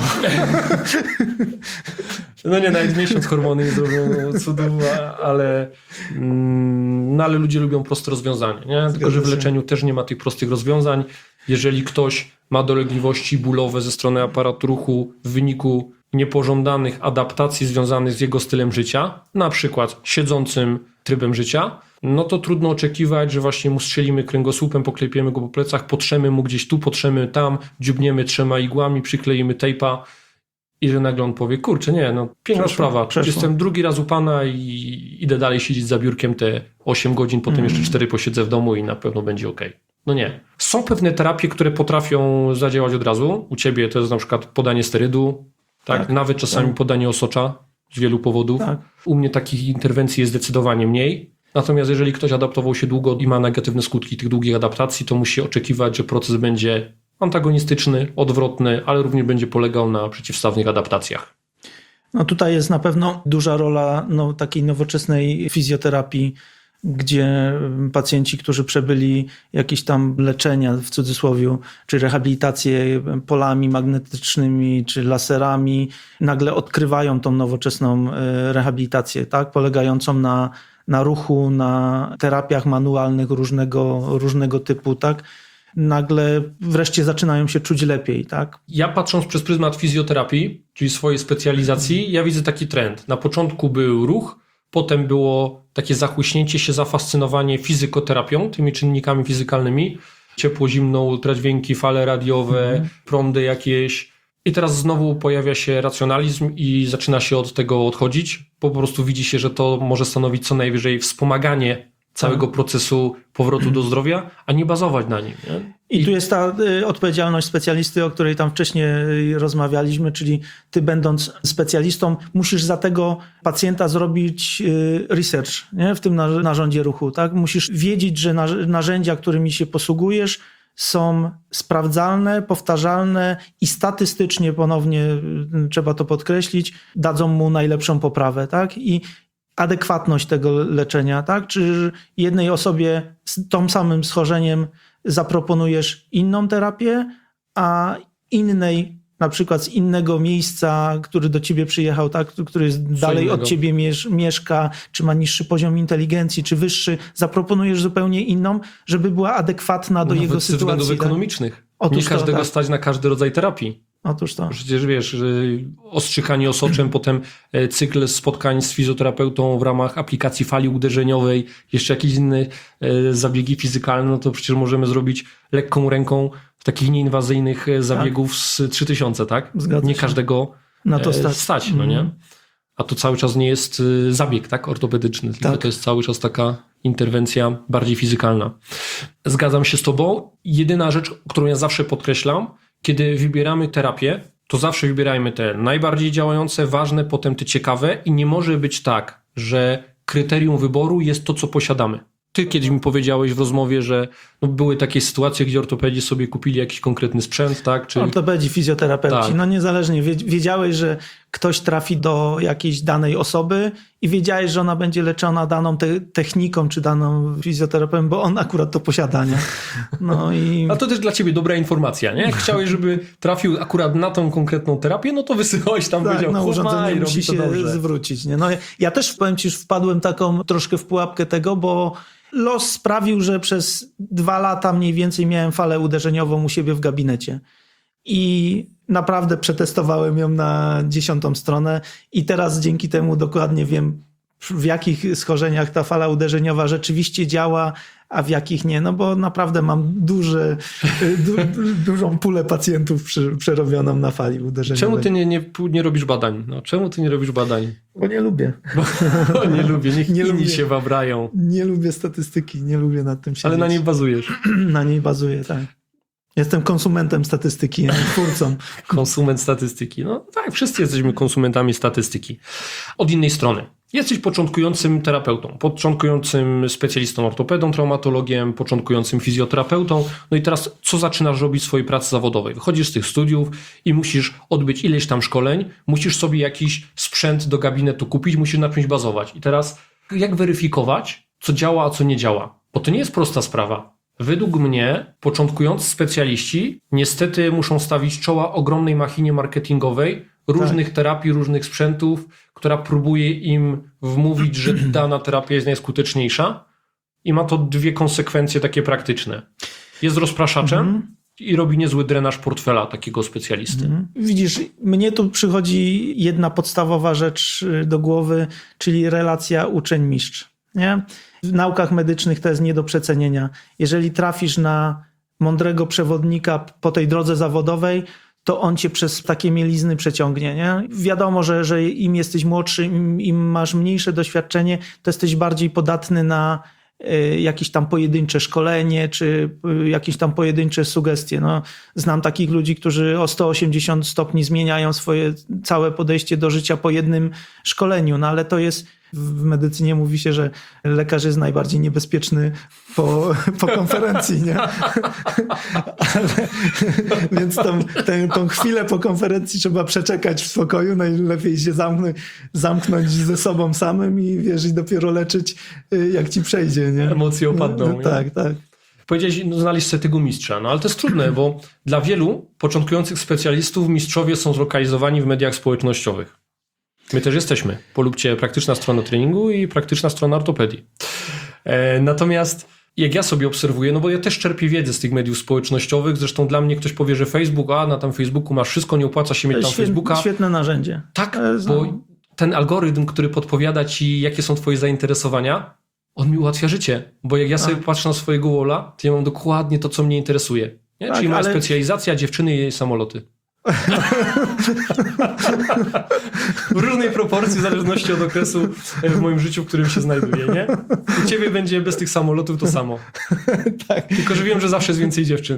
no nie, nawet miesiąc hormony nie zrobią cudów, ale, mm, no ale ludzie lubią proste rozwiązania, nie? Tylko, że w się. leczeniu też nie ma tych prostych rozwiązań. Jeżeli ktoś ma dolegliwości bólowe ze strony aparatu ruchu w wyniku niepożądanych adaptacji związanych z jego stylem życia, na przykład siedzącym trybem życia, no to trudno oczekiwać, że właśnie mu strzelimy kręgosłupem, poklepiemy go po plecach, potrzemy mu gdzieś tu, potrzemy tam, dziubniemy trzema igłami, przykleimy tejpa i że nagle on powie, kurczę, nie, no piękna Przeszło, sprawa, przeszło. jestem drugi raz u pana i idę dalej siedzieć za biurkiem te osiem godzin, potem Mm. jeszcze cztery posiedzę w domu i na pewno będzie okej. No nie. Są pewne terapie, które potrafią zadziałać od razu. U ciebie to jest na przykład podanie sterydu, tak? Tak. Nawet czasami Tak. podanie osocza z wielu powodów. Tak. U mnie takich interwencji jest zdecydowanie mniej. Natomiast jeżeli ktoś adaptował się długo i ma negatywne skutki tych długich adaptacji, to musi oczekiwać, że proces będzie antagonistyczny, odwrotny, ale również będzie polegał na przeciwstawnych adaptacjach. No tutaj jest na pewno duża rola no, takiej nowoczesnej fizjoterapii, gdzie pacjenci, którzy przebyli jakieś tam leczenia, w cudzysłowie, czy rehabilitację polami magnetycznymi, czy laserami, nagle odkrywają tą nowoczesną e, rehabilitację, tak? Polegającą na, na ruchu, na terapiach manualnych różnego, różnego typu, tak? Nagle wreszcie zaczynają się czuć lepiej, tak? Ja patrząc przez pryzmat fizjoterapii, czyli swojej specjalizacji, ja widzę taki trend. Na początku był ruch, potem było takie zachłyśnięcie się, zafascynowanie fizykoterapią, tymi czynnikami fizykalnymi. Ciepło, zimno, ultradźwięki, fale radiowe, Mhm. prądy jakieś. I teraz znowu pojawia się racjonalizm i zaczyna się od tego odchodzić. Po prostu widzi się, że to może stanowić co najwyżej wspomaganie całego tak. procesu powrotu do zdrowia, a nie bazować na nim. Nie? I tu jest ta y, odpowiedzialność specjalisty, o której tam wcześniej y, rozmawialiśmy, czyli ty będąc specjalistą musisz za tego pacjenta zrobić y, research, nie? W tym na, narządzie ruchu. Tak? Musisz wiedzieć, że na, narzędzia, którymi się posługujesz, są sprawdzalne, powtarzalne i statystycznie, ponownie y, trzeba to podkreślić, dadzą mu najlepszą poprawę. Tak? I adekwatność tego leczenia, tak? Czy jednej osobie z tym samym schorzeniem zaproponujesz inną terapię, a innej, na przykład z innego miejsca, który do ciebie przyjechał, tak? Który jest dalej innego. od ciebie miesz- mieszka, czy ma niższy poziom inteligencji, czy wyższy, zaproponujesz zupełnie inną, żeby była adekwatna do Nawet jego ze względów sytuacji. Tak? ekonomicznych. Otóż Nie to, każdego tak. stać na każdy rodzaj terapii. Otóż to. Przecież wiesz, że ostrzykanie osoczem, potem e, cykl spotkań z fizjoterapeutą w ramach aplikacji fali uderzeniowej, jeszcze jakieś inne e, zabiegi fizykalne, no to przecież możemy zrobić lekką ręką takich nieinwazyjnych e, zabiegów z trzy tysiące, tak? Zgadza nie się. każdego Na to e, stać. stać, no nie? Mhm. A to cały czas nie jest e, zabieg, tak? Ortopedyczny, tylko Tak. to jest cały czas taka interwencja bardziej fizykalna. Zgadzam się z tobą. Jedyna rzecz, którą ja zawsze podkreślam, kiedy wybieramy terapię, to zawsze wybierajmy te najbardziej działające, ważne, potem te ciekawe i nie może być tak, że kryterium wyboru jest to, co posiadamy. Ty kiedyś mi powiedziałeś w rozmowie, że no były takie sytuacje, gdzie ortopedzi sobie kupili jakiś konkretny sprzęt, tak? Czy... Ortopedzi, fizjoterapeuci, Tak. no niezależnie. Wie- Wiedziałeś, że ktoś trafi do jakiejś danej osoby i wiedziałeś, że ona będzie leczona daną te- techniką czy daną fizjoterapeutą, bo on akurat to posiada, nie? No i... A to też dla ciebie dobra informacja, nie? Jak chciałeś, żeby trafił akurat na tą konkretną terapię, no to wysyłałeś tam, Tak, powiedział, no, chłop ma urządzenie i musi robi to się dobrze. zwrócić. Nie? No, ja też, powiem ci, już wpadłem taką troszkę w pułapkę tego, bo los sprawił, że przez dwa lata mniej więcej miałem falę uderzeniową u siebie w gabinecie. I naprawdę przetestowałem ją na dziesiątą stronę i teraz dzięki temu dokładnie wiem, w jakich schorzeniach ta fala uderzeniowa rzeczywiście działa, a w jakich nie. No bo naprawdę mam duże, du, dużą pulę pacjentów przy, przerobioną na fali uderzeniowej. Czemu ty nie, nie, nie robisz badań? No, czemu ty nie robisz badań? Bo nie lubię. Bo nie lubię, niech Nie inni lubię. się babrają. Nie lubię statystyki, nie lubię nad tym siedzieć. Ale na niej bazujesz. Na niej bazuję, tak. Jestem konsumentem statystyki, a nie twórcą. Konsument statystyki. No tak, wszyscy jesteśmy konsumentami statystyki. Od innej strony. Jesteś początkującym terapeutą, początkującym specjalistą ortopedą, traumatologiem, początkującym fizjoterapeutą. No i teraz co zaczynasz robić w swojej pracy zawodowej? Wychodzisz z tych studiów i musisz odbyć ileś tam szkoleń, musisz sobie jakiś sprzęt do gabinetu kupić, musisz na czymś bazować. I teraz jak weryfikować, co działa, a co nie działa? Bo to nie jest prosta sprawa. Według mnie początkujący specjaliści niestety muszą stawić czoła ogromnej machinie marketingowej, różnych Tak. terapii, różnych sprzętów, która próbuje im wmówić, że dana terapia jest najskuteczniejsza i ma to dwie konsekwencje takie praktyczne. Jest rozpraszaczem Mhm. i robi niezły drenaż portfela takiego specjalisty. Mhm. Widzisz, mnie tu przychodzi jedna podstawowa rzecz do głowy, czyli relacja uczeń-mistrz. Nie? W naukach medycznych to jest nie do przecenienia. Jeżeli trafisz na mądrego przewodnika po tej drodze zawodowej, to on cię przez takie mielizny przeciągnie. Nie? Wiadomo, że, że im jesteś młodszy, im, im masz mniejsze doświadczenie, to jesteś bardziej podatny na y, jakieś tam pojedyncze szkolenie, czy y, jakieś tam pojedyncze sugestie. No, znam takich ludzi, którzy o sto osiemdziesiąt stopni zmieniają swoje całe podejście do życia po jednym szkoleniu, no ale to jest w medycynie mówi się, że lekarz jest najbardziej niebezpieczny po, po konferencji, nie? Ale, więc tą, tę, tą chwilę po konferencji trzeba przeczekać w spokoju, najlepiej się zamknąć, zamknąć ze sobą samym i wiesz, i dopiero leczyć jak ci przejdzie, nie? Emocje opadną. No, nie? tak, tak. Powiedziałeś, no, znaleźć sobie tego mistrza, no ale to jest trudne, bo dla wielu początkujących specjalistów mistrzowie są zlokalizowani w mediach społecznościowych. My też jesteśmy. Polubcie praktyczna strona treningu i praktyczna strona ortopedii. E, natomiast jak ja sobie obserwuję, no bo ja też czerpię wiedzę z tych mediów społecznościowych, zresztą dla mnie ktoś powie, że Facebook, a na tam Facebooku masz wszystko, nie opłaca się mieć tam Świet, Facebooka. Świetne narzędzie. Tak, E, znam. bo ten algorytm, który podpowiada ci, jakie są twoje zainteresowania, on mi ułatwia życie. Bo jak ja sobie Tak. patrzę na swojego walla, to ja mam dokładnie to, co mnie interesuje. Nie? Tak, Czyli moja ale- specjalizacja, dziewczyny i samoloty. W różnej proporcji, w zależności od okresu w moim życiu, w którym się znajduję, nie? U ciebie będzie bez tych samolotów to samo. Tak. Tylko, że wiem, że zawsze jest więcej dziewczyn.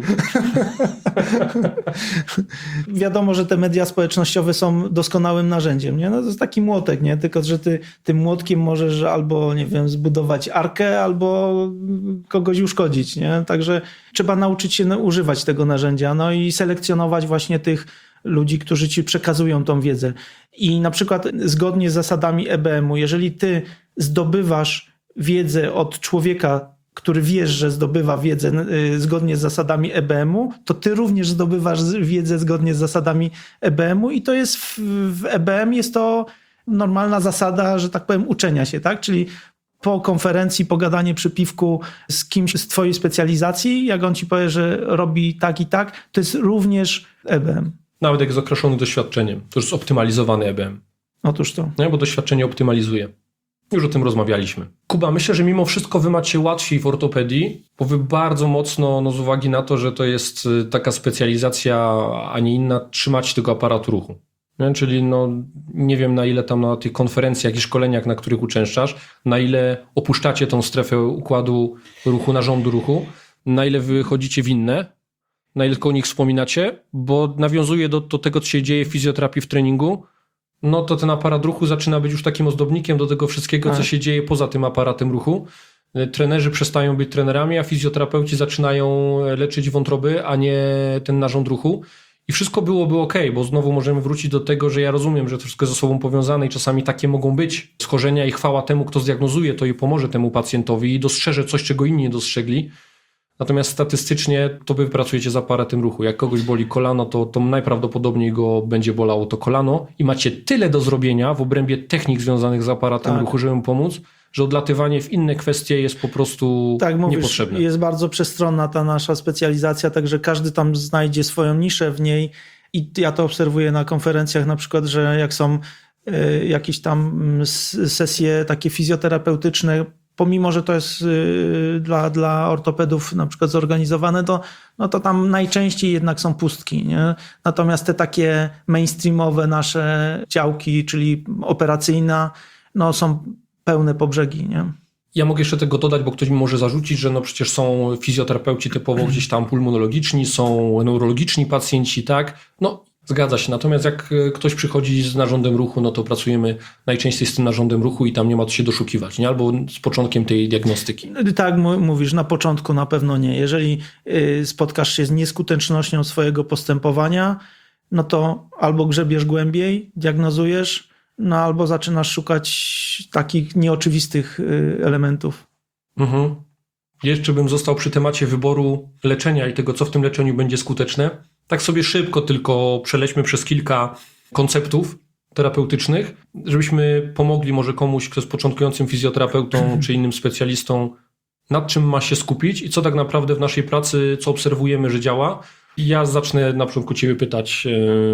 Wiadomo, że te media społecznościowe są doskonałym narzędziem, nie? No to jest taki młotek, nie? Tylko, że ty tym młotkiem możesz albo, nie wiem, zbudować arkę, albo kogoś uszkodzić, nie? Także trzeba nauczyć się używać tego narzędzia, no i selekcjonować właśnie tych ludzi, którzy ci przekazują tą wiedzę. I na przykład zgodnie z zasadami E B M-u, jeżeli ty zdobywasz wiedzę od człowieka, który wiesz, że zdobywa wiedzę zgodnie z zasadami E B M-u, to ty również zdobywasz wiedzę zgodnie z zasadami E B M-u i to jest w, w E B M jest to normalna zasada, że tak powiem, uczenia się, tak? Czyli po konferencji, pogadanie przy piwku z kimś z twojej specjalizacji, jak on ci powie, że robi tak i tak, to jest również E B M. Nawet jak jest określony doświadczeniem. To już jest optymalizowany E B M. Otóż to. Nie? Bo doświadczenie optymalizuje. Już o tym rozmawialiśmy. Kuba, myślę, że mimo wszystko wy macie łatwiej w ortopedii, bo wy bardzo mocno, no z uwagi na to, że to jest taka specjalizacja, a nie inna, trzymacie tego aparatu ruchu. Nie? Czyli no, nie wiem na ile tam na tych konferencjach i szkoleniach, na których uczęszczasz, na ile opuszczacie tą strefę układu ruchu, narządu ruchu, na ile wychodzicie w inne, na ile tylko o nich wspominacie, bo nawiązuje do, do tego, co się dzieje w fizjoterapii, w treningu, no to ten aparat ruchu zaczyna być już takim ozdobnikiem do tego wszystkiego, co tak. się dzieje poza tym aparatem ruchu. Trenerzy przestają być trenerami, a fizjoterapeuci zaczynają leczyć wątroby, a nie ten narząd ruchu. I wszystko byłoby ok, bo znowu możemy wrócić do tego, że ja rozumiem, że to wszystko jest ze sobą powiązane i czasami takie mogą być schorzenia i chwała temu, kto zdiagnozuje to i pomoże temu pacjentowi i dostrzeże coś, czego inni nie dostrzegli. Natomiast statystycznie to wy pracujecie z aparatem ruchu. Jak kogoś boli kolano, to, to najprawdopodobniej go będzie bolało to kolano i macie tyle do zrobienia w obrębie technik związanych z aparatem tak. ruchu, żeby mu pomóc, że odlatywanie w inne kwestie jest po prostu tak, mówisz, niepotrzebne. Jest bardzo przestronna ta nasza specjalizacja, także każdy tam znajdzie swoją niszę w niej i ja to obserwuję na konferencjach na przykład, że jak są y, jakieś tam sesje takie fizjoterapeutyczne, pomimo że to jest y, dla, dla ortopedów na przykład zorganizowane, to, no to tam najczęściej jednak są pustki. Nie? Natomiast te takie mainstreamowe nasze działki, czyli operacyjna, no są pełne po brzegi. Nie? Ja mogę jeszcze tego dodać, bo ktoś mi może zarzucić, że no przecież są fizjoterapeuci typowo gdzieś tam pulmonologiczni, są neurologiczni pacjenci, tak? No zgadza się, natomiast jak ktoś przychodzi z narządem ruchu, no to pracujemy najczęściej z tym narządem ruchu i tam nie ma co się doszukiwać, nie? Albo z początkiem tej diagnostyki. Tak mówisz, na początku na pewno nie. Jeżeli spotkasz się z nieskutecznością swojego postępowania, no to albo grzebiesz głębiej, diagnozujesz, no albo zaczynasz szukać takich nieoczywistych elementów. Mhm. Jeszcze bym został przy temacie wyboru leczenia i tego, co w tym leczeniu będzie skuteczne. Tak sobie szybko tylko przelećmy przez kilka konceptów terapeutycznych, żebyśmy pomogli może komuś, kto jest początkującym fizjoterapeutą czy innym specjalistą, nad czym ma się skupić i co tak naprawdę w naszej pracy, co obserwujemy, że działa. I ja zacznę na początku ciebie pytać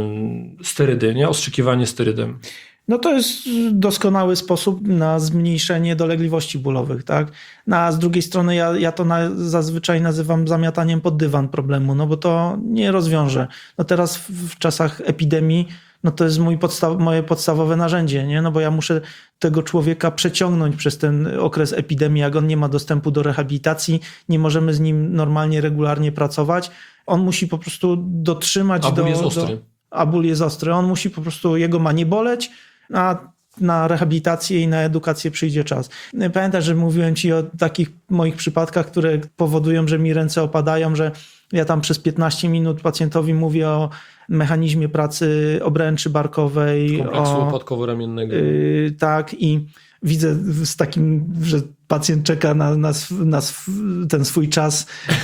yy, sterydy, nie? Ostrzykiwanie sterydem. No to jest doskonały sposób na zmniejszenie dolegliwości bólowych, tak? No, a z drugiej strony ja, ja to na, zazwyczaj nazywam zamiataniem pod dywan problemu, no bo to nie rozwiąże. No teraz w, w czasach epidemii, no to jest mój podstaw, moje podstawowe narzędzie, nie? No bo ja muszę tego człowieka przeciągnąć przez ten okres epidemii, jak on nie ma dostępu do rehabilitacji, nie możemy z nim normalnie, regularnie pracować. On musi po prostu dotrzymać a do... ból jest ostry. Do, a ból jest ostry. On musi po prostu, jego ma nie boleć, a na rehabilitację i na edukację przyjdzie czas. Pamiętasz, że mówiłem ci o takich moich przypadkach, które powodują, że mi ręce opadają, że ja tam przez piętnaście minut pacjentowi mówię o mechanizmie pracy obręczy barkowej. Kompleksu o, łopatkowo-ramiennego. Yy, tak, i widzę z takim, że pacjent czeka na, na, na sw, ten swój czas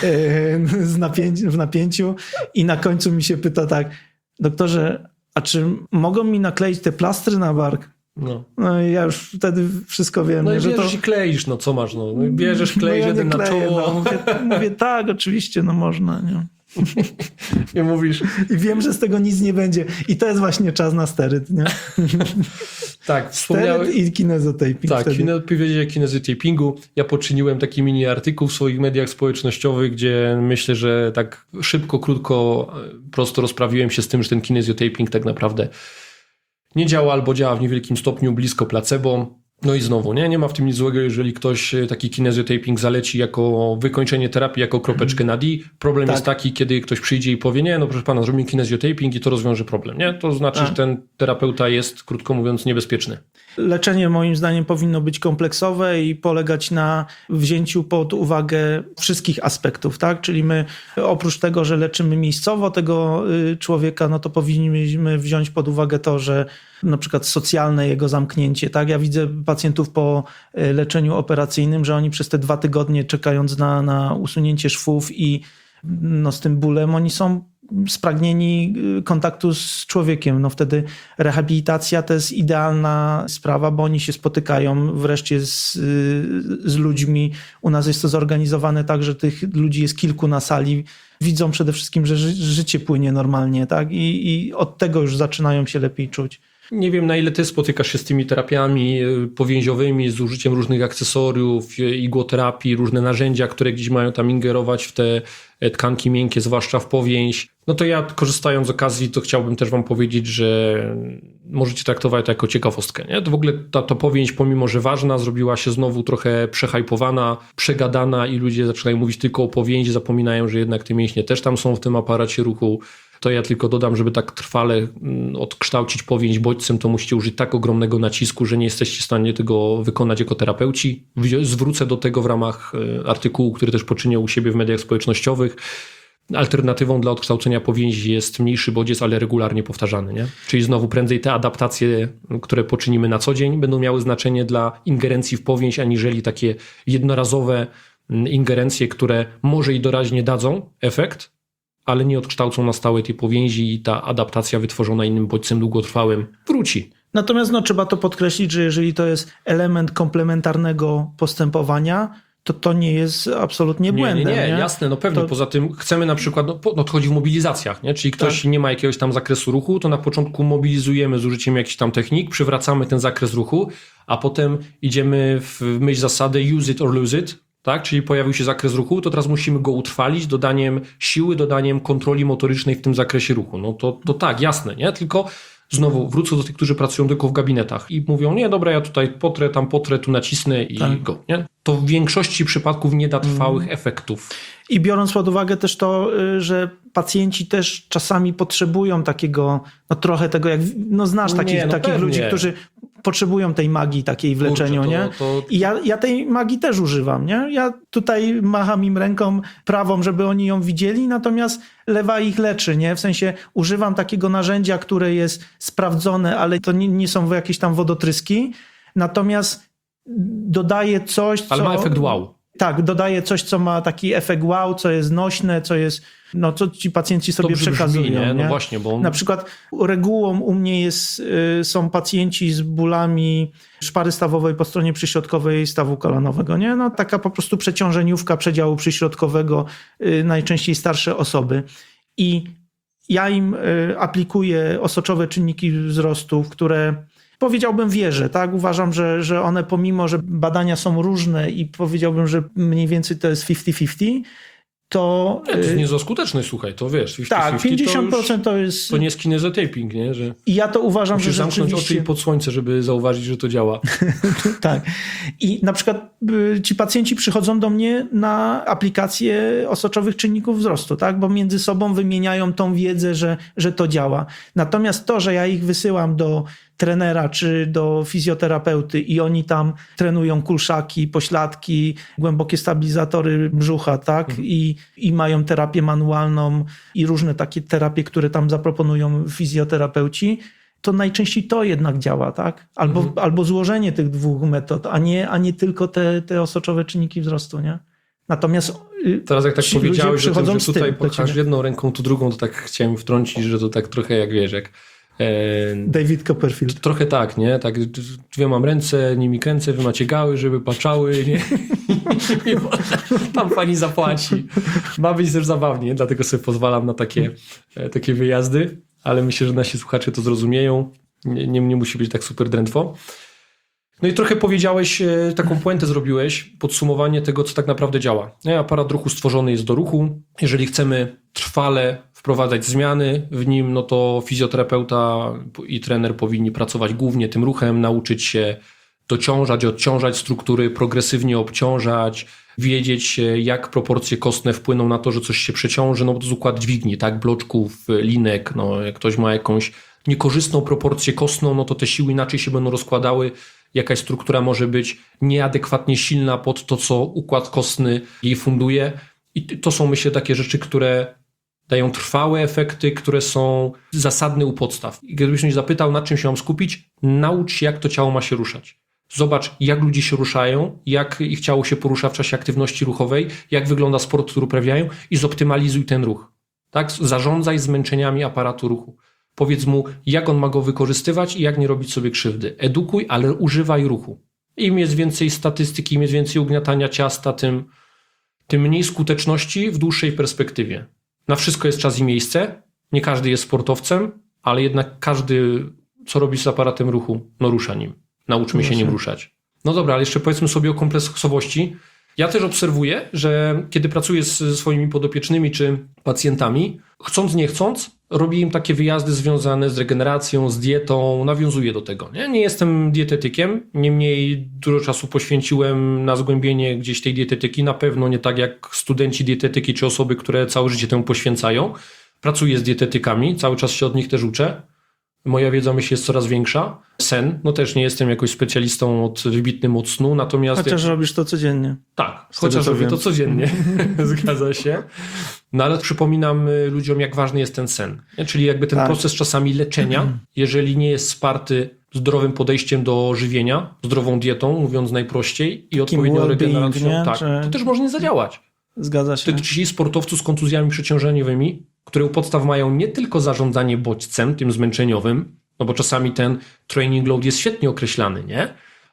yy, z napięci, w napięciu i na końcu mi się pyta tak, doktorze, a czy mogą mi nakleić te plastry na bark? No. No i ja już wtedy wszystko wiem. No nie, i że bierzesz to... i kleisz, no co masz, no. no bierzesz, No kleisz ja jeden nie na kleję, czoło. no. Mówię, mówię, tak, oczywiście, no można. Nie? I mówisz... I wiem, że z tego nic nie będzie. I to jest właśnie czas na steryt, nie? Tak, wspomniałem... Steryt i kinezotaping. Tak, wtedy. kine, powiedzieć o kinezotapingu. Ja poczyniłem taki mini artykuł w swoich mediach społecznościowych, gdzie myślę, że tak szybko, krótko, prosto rozprawiłem się z tym, że ten kinezotaping tak naprawdę nie działa albo działa w niewielkim stopniu blisko placebo. No i znowu, nie, nie ma w tym nic złego, jeżeli ktoś taki kinezotaping zaleci jako wykończenie terapii, jako kropeczkę na D. Problem Tak. jest taki, kiedy ktoś przyjdzie i powie, nie, no proszę pana, zrobimy kinezotaping i to rozwiąże problem, nie? To znaczy, Tak. że ten terapeuta jest, krótko mówiąc, niebezpieczny. Leczenie moim zdaniem powinno być kompleksowe i polegać na wzięciu pod uwagę wszystkich aspektów, tak? Czyli my oprócz tego, że leczymy miejscowo tego y, człowieka, no to powinniśmy wziąć pod uwagę to, że na przykład socjalne jego zamknięcie, tak? Ja widzę pacjentów po y, leczeniu operacyjnym, że oni przez te dwa tygodnie czekając na, na usunięcie szwów i no, z tym bólem, oni są spragnieni kontaktu z człowiekiem. No wtedy rehabilitacja to jest idealna sprawa, bo oni się spotykają wreszcie z, z ludźmi. U nas jest to zorganizowane tak, że tych ludzi jest kilku na sali. Widzą przede wszystkim, że ży- życie płynie normalnie, tak? I, i od tego już zaczynają się lepiej czuć. Nie wiem, na ile ty spotykasz się z tymi terapiami powięziowymi, z użyciem różnych akcesoriów, igłoterapii, różne narzędzia, które gdzieś mają tam ingerować w te tkanki miękkie, zwłaszcza w powięź. No to ja, korzystając z okazji, to chciałbym też wam powiedzieć, że możecie traktować to jako ciekawostkę, nie? To w ogóle ta, ta powięź, pomimo że ważna, zrobiła się znowu trochę przehajpowana, przegadana i ludzie zaczynają mówić tylko o powięzi, zapominają, że jednak te mięśnie też tam są w tym aparacie ruchu. To ja tylko dodam, żeby tak trwale odkształcić powięź bodźcem, to musicie użyć tak ogromnego nacisku, że nie jesteście w stanie tego wykonać jako terapeuci. Zwrócę do tego w ramach artykułu, który też poczynię u siebie w mediach społecznościowych. Alternatywą dla odkształcenia powięzi jest mniejszy bodziec, ale regularnie powtarzany, nie? Czyli znowu prędzej te adaptacje, które poczynimy na co dzień, będą miały znaczenie dla ingerencji w powięź, aniżeli takie jednorazowe ingerencje, które może i doraźnie dadzą efekt, ale nie odkształcą na stałe tej powięzi i ta adaptacja wytworzona innym bodźcem długotrwałym wróci. Natomiast no, trzeba to podkreślić, że jeżeli to jest element komplementarnego postępowania, to to nie jest absolutnie błędem. Nie, nie, nie, nie? jasne, no pewnie. To... Poza tym chcemy na przykład, no, po, no to chodzi w mobilizacjach, nie? Czyli ktoś Tak. nie ma jakiegoś tam zakresu ruchu, to na początku mobilizujemy z użyciem jakichś tam technik, przywracamy ten zakres ruchu, a potem idziemy w myśl zasady use it or lose it, tak? Czyli pojawił się zakres ruchu, to teraz musimy go utrwalić dodaniem siły, dodaniem kontroli motorycznej w tym zakresie ruchu. No to, to tak, jasne, nie? Tylko znowu wrócę do tych, którzy pracują tylko w gabinetach i mówią, nie, dobra, ja tutaj potrę, tam potrę, tu nacisnę i Tak. go, nie? To w większości przypadków nie da trwałych mm. efektów. I biorąc pod uwagę też to, że pacjenci też czasami potrzebują takiego, no trochę tego, jak no znasz Nie, takich, no takich pewnie. ludzi, którzy potrzebują tej magii takiej w leczeniu, Kurczę, to- nie? to- I ja, ja tej magii też używam, nie? Ja tutaj macham im ręką prawą, żeby oni ją widzieli, natomiast lewa ich leczy, nie? W sensie używam takiego narzędzia, które jest sprawdzone, ale to nie, nie są jakieś tam wodotryski, natomiast dodaję coś, co... Ale ma efekt wow. Tak, dodaję coś, co ma taki efekt wow, co jest nośne, co jest, no co ci pacjenci sobie Dobrze przekazują. brzmi, nie? No nie? właśnie, bo... Na przykład regułą u mnie jest, y, są pacjenci z bólami szpary stawowej po stronie przyśrodkowej stawu kolanowego, nie? No taka po prostu przeciążeniówka przedziału przyśrodkowego, y, najczęściej starsze osoby. I ja im y, aplikuję osoczowe czynniki wzrostu, które powiedziałbym wierzę, tak? Uważam, że, że one pomimo, że badania są różne i powiedziałbym, że mniej więcej to jest pięćdziesiąt pięćdziesiąt, to... Nie, to jest nie za skuteczny, słuchaj, to wiesz. Tak, pięćdziesiąt procent to, to już, jest... to nie jest kinezotaping, nie? Że I ja to uważam, musisz że zamknąć rzeczywiście... oczy i pod słońce, żeby zauważyć, że to działa. Tak. I na przykład y, ci pacjenci przychodzą do mnie na aplikację osoczowych czynników wzrostu, tak? Bo między sobą wymieniają tą wiedzę, że, że to działa. Natomiast to, że ja ich wysyłam do trenera czy do fizjoterapeuty i oni tam trenują kulszaki, pośladki, głębokie stabilizatory brzucha, tak? Mhm. I, I mają terapię manualną i różne takie terapie, które tam zaproponują fizjoterapeuci, to najczęściej to jednak działa, tak? Albo, mhm. albo złożenie tych dwóch metod, a nie, a nie tylko te, te osoczowe czynniki wzrostu, nie? Natomiast teraz jak tak powiedziałeś, że, tym, że tutaj pchasz jedną ręką, tu drugą, to tak chciałem wtrącić, że to tak trochę jak wiesz, jak David Copperfield. Trochę tak, nie? Tak, dwie mam ręce, nimi kręcę, wy macie gały, żeby paczały, nie? Tam pani zapłaci. Ma być też zabawnie, dlatego sobie pozwalam na takie, takie wyjazdy, ale myślę, że nasi słuchacze to zrozumieją. Nie, nie, nie musi być tak super drętwo. No i trochę powiedziałeś, taką puentę zrobiłeś, podsumowanie tego, co tak naprawdę działa. Aparat ruchu stworzony jest do ruchu. Jeżeli chcemy trwale wprowadzać zmiany w nim, no to fizjoterapeuta i trener powinni pracować głównie tym ruchem, nauczyć się dociążać, odciążać struktury, progresywnie obciążać, wiedzieć, jak proporcje kostne wpłyną na to, że coś się przeciąży, no bo to jest układ dźwigni, tak, bloczków, linek, no jak ktoś ma jakąś niekorzystną proporcję kostną, no to te siły inaczej się będą rozkładały, jakaś struktura może być nieadekwatnie silna pod to, co układ kostny jej funduje. I to są, myślę, takie rzeczy, które dają trwałe efekty, które są zasadne u podstaw. I gdybyś mnie zapytał, nad czym się mam skupić, naucz się, jak to ciało ma się ruszać. Zobacz, jak ludzie się ruszają, jak ich ciało się porusza w czasie aktywności ruchowej, jak wygląda sport, który uprawiają i zoptymalizuj ten ruch. Tak? Zarządzaj zmęczeniami aparatu ruchu. Powiedz mu, jak on ma go wykorzystywać i jak nie robić sobie krzywdy. Edukuj, ale używaj ruchu. Im jest więcej statystyki, im jest więcej ugniatania ciasta, tym, tym mniej skuteczności w dłuższej perspektywie. Na wszystko jest czas i miejsce. Nie każdy jest sportowcem, ale jednak każdy, co robi z aparatem ruchu, no rusza nim. Nauczmy się nim ruszać. No dobra, ale jeszcze powiedzmy sobie o kompleksowości. Ja też obserwuję, że kiedy pracuję z swoimi podopiecznymi czy pacjentami, chcąc nie chcąc, robię im takie wyjazdy związane z regeneracją, z dietą, nawiązuję do tego. Nie, nie jestem dietetykiem, niemniej dużo czasu poświęciłem na zgłębienie gdzieś tej dietetyki, na pewno nie tak jak studenci dietetyki czy osoby, które całe życie temu poświęcają. Pracuję z dietetykami, cały czas się od nich też uczę. Moja wiedza, myślę, jest coraz większa. Sen, no też nie jestem jakoś specjalistą od wybitnym od snu, natomiast... Chociaż jak... robisz to codziennie. Tak, chociaż robię to codziennie, zgadza się. No ale przypominam ludziom, jak ważny jest ten sen. Nie? Czyli jakby ten tak. proces czasami leczenia, jeżeli nie jest wsparty zdrowym podejściem do żywienia, zdrową dietą, mówiąc najprościej, i odpowiednią regeneracją, tak, czy... to też może nie zadziałać. Zgadza się. Czyli sportowców z kontuzjami przeciążeniowymi, które u podstaw mają nie tylko zarządzanie bodźcem, tym zmęczeniowym, no bo czasami ten training load jest świetnie określany, nie?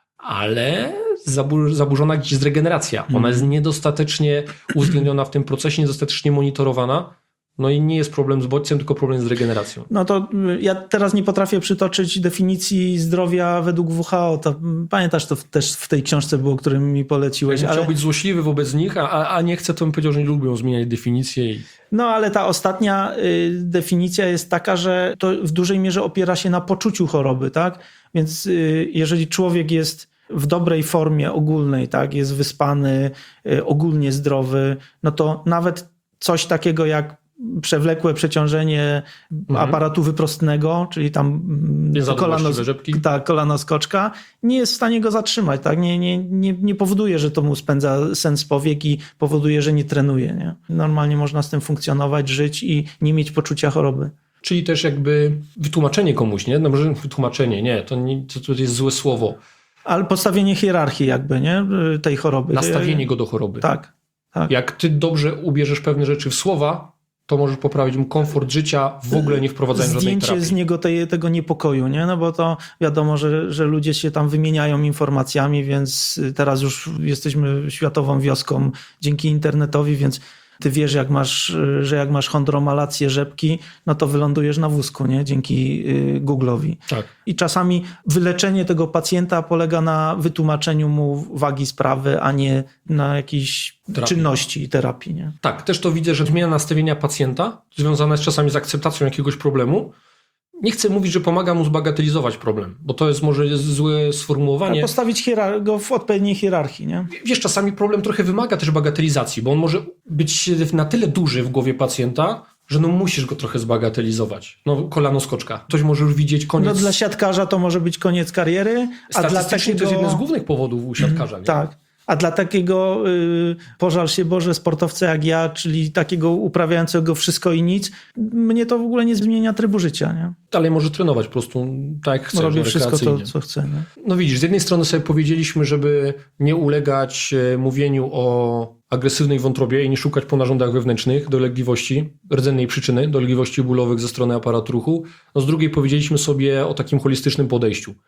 Ale zaburzona gdzieś jest regeneracja. Ona jest niedostatecznie uwzględniona w tym procesie, niedostatecznie monitorowana. No i nie jest problem z bodźcem, tylko problem z regeneracją. No to ja teraz nie potrafię przytoczyć definicji zdrowia według W H O. To, pamiętasz, to też w tej książce było, którą mi poleciłeś. Ja ale... Chciał być złośliwy wobec nich, a, a nie chcę, to bym powiedział, że nie lubią zmieniać definicje. I... No ale ta ostatnia y, definicja jest taka, że to w dużej mierze opiera się na poczuciu choroby, tak? Więc y, jeżeli człowiek jest w dobrej formie ogólnej, tak, jest wyspany, y, ogólnie zdrowy, no to nawet coś takiego jak przewlekłe przeciążenie mhm. aparatu wyprostnego, czyli tam kolano, tak, kolano skoczka, nie jest w stanie go zatrzymać. Tak? Nie, nie, nie, nie powoduje, że to mu spędza sen z powiek i powoduje, że nie trenuje. Nie? Normalnie można z tym funkcjonować, żyć i nie mieć poczucia choroby. Czyli też jakby wytłumaczenie komuś, nie? No może wytłumaczenie, nie, to, nie, to, to jest złe słowo. Ale postawienie hierarchii jakby, nie? Tej choroby. Nastawienie go do choroby. Tak, tak. Jak ty dobrze ubierzesz pewne rzeczy w słowa, to możesz poprawić mu komfort życia, w ogóle nie wprowadzając żadnej terapii. Zdjęcie z niego tej, tego niepokoju, nie? No bo to wiadomo, że, że ludzie się tam wymieniają informacjami, więc teraz już jesteśmy światową wioską dzięki internetowi, więc ty wiesz, jak masz, że jak masz chondromalację rzepki, no to wylądujesz na wózku, nie? Dzięki Google'owi. Tak. I czasami wyleczenie tego pacjenta polega na wytłumaczeniu mu wagi sprawy, a nie na jakiejś terapii. czynności i terapii, nie? Tak, też to widzę, że zmiana nastawienia pacjenta związana jest czasami z akceptacją jakiegoś problemu. Nie chcę mówić, że pomaga mu zbagatelizować problem, bo to jest może złe sformułowanie. A postawić hierar- go w odpowiedniej hierarchii, nie? Wiesz, czasami problem trochę wymaga też bagatelizacji, bo on może być na tyle duży w głowie pacjenta, że no musisz go trochę zbagatelizować. No kolano skoczka. Ktoś może już widzieć koniec... No dla siatkarza to może być koniec kariery, a dla takiego... to jest jeden z głównych powodów u siatkarza. Mm, tak. A dla takiego, y, pożal się Boże, sportowca jak ja, czyli takiego uprawiającego wszystko i nic, mnie to w ogóle nie zmienia trybu życia, nie? Ale może trenować po prostu tak jak chce. Robię wszystko to, co chcę. Nie? No widzisz, z jednej strony sobie powiedzieliśmy, żeby nie ulegać mówieniu o agresywnej wątrobie i nie szukać po narządach wewnętrznych dolegliwości, rdzennej przyczyny, dolegliwości bólowych ze strony aparatu ruchu. No z drugiej powiedzieliśmy sobie o takim holistycznym podejściu.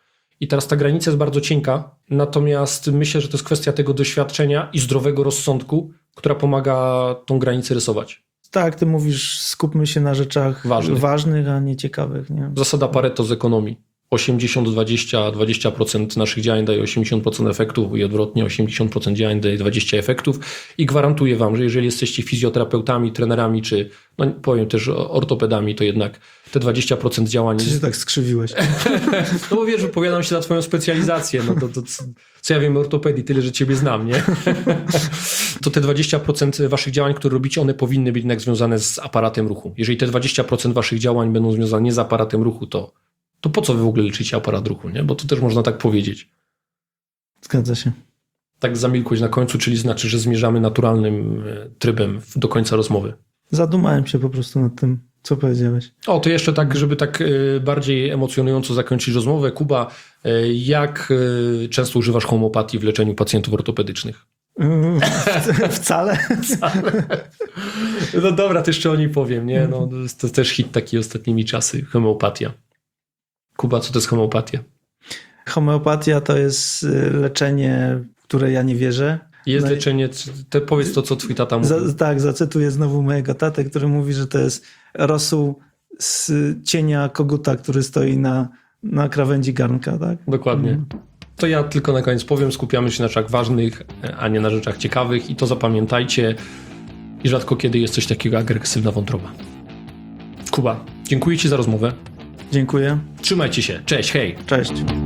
I teraz ta granica jest bardzo cienka, natomiast myślę, że to jest kwestia tego doświadczenia i zdrowego rozsądku, która pomaga tą granicę rysować. Tak, ty mówisz, skupmy się na rzeczach Ważnych. ważnych, a nie ciekawych. Nie? Zasada Pareto z ekonomii. osiemdziesiąt dwadzieścia, dwadzieścia procent naszych działań daje osiemdziesiąt procent efektów i odwrotnie osiemdziesiąt procent działań daje dwadzieścia procent efektów i gwarantuję wam, że jeżeli jesteście fizjoterapeutami, trenerami czy no powiem też ortopedami, to jednak te dwadzieścia procent działań... Ty się tak skrzywiłeś. No bo wiesz, wypowiadam się za twoją specjalizację, no to, to co ja wiem o ortopedii, tyle, że ciebie znam, nie? To te dwadzieścia procent waszych działań, które robicie, one powinny być jednak związane z aparatem ruchu. Jeżeli te dwadzieścia procent waszych działań będą związane nie z aparatem ruchu, to to po co wy w ogóle leczycie aparat ruchu, nie? Bo to też można tak powiedzieć. Zgadza się. Tak zamilkłeś na końcu, czyli znaczy, że zmierzamy naturalnym trybem do końca rozmowy. Zadumałem się po prostu nad tym, co powiedziałeś. O, to jeszcze tak, żeby tak bardziej emocjonująco zakończyć rozmowę. Kuba, jak często używasz homeopatii w leczeniu pacjentów ortopedycznych? Wcale. Wcale. No dobra, to jeszcze o niej powiem, nie? No, to też hit taki ostatnimi czasy, homeopatia. Kuba, co to jest homeopatia? Homeopatia to jest leczenie, w które ja nie wierzę. Jest no leczenie, te, powiedz to, co twój tata mówił. Za, tak, zacytuję znowu mojego tatę, który mówi, że to jest rosół z cienia koguta, który stoi na, na krawędzi garnka. Tak? Dokładnie. Mm. To ja tylko na koniec powiem, skupiamy się na rzeczach ważnych, a nie na rzeczach ciekawych i to zapamiętajcie. I rzadko kiedy jest coś takiego jak agresywna wątroba. Kuba, dziękuję ci za rozmowę. Dziękuję. Trzymajcie się. Cześć, hej. Cześć.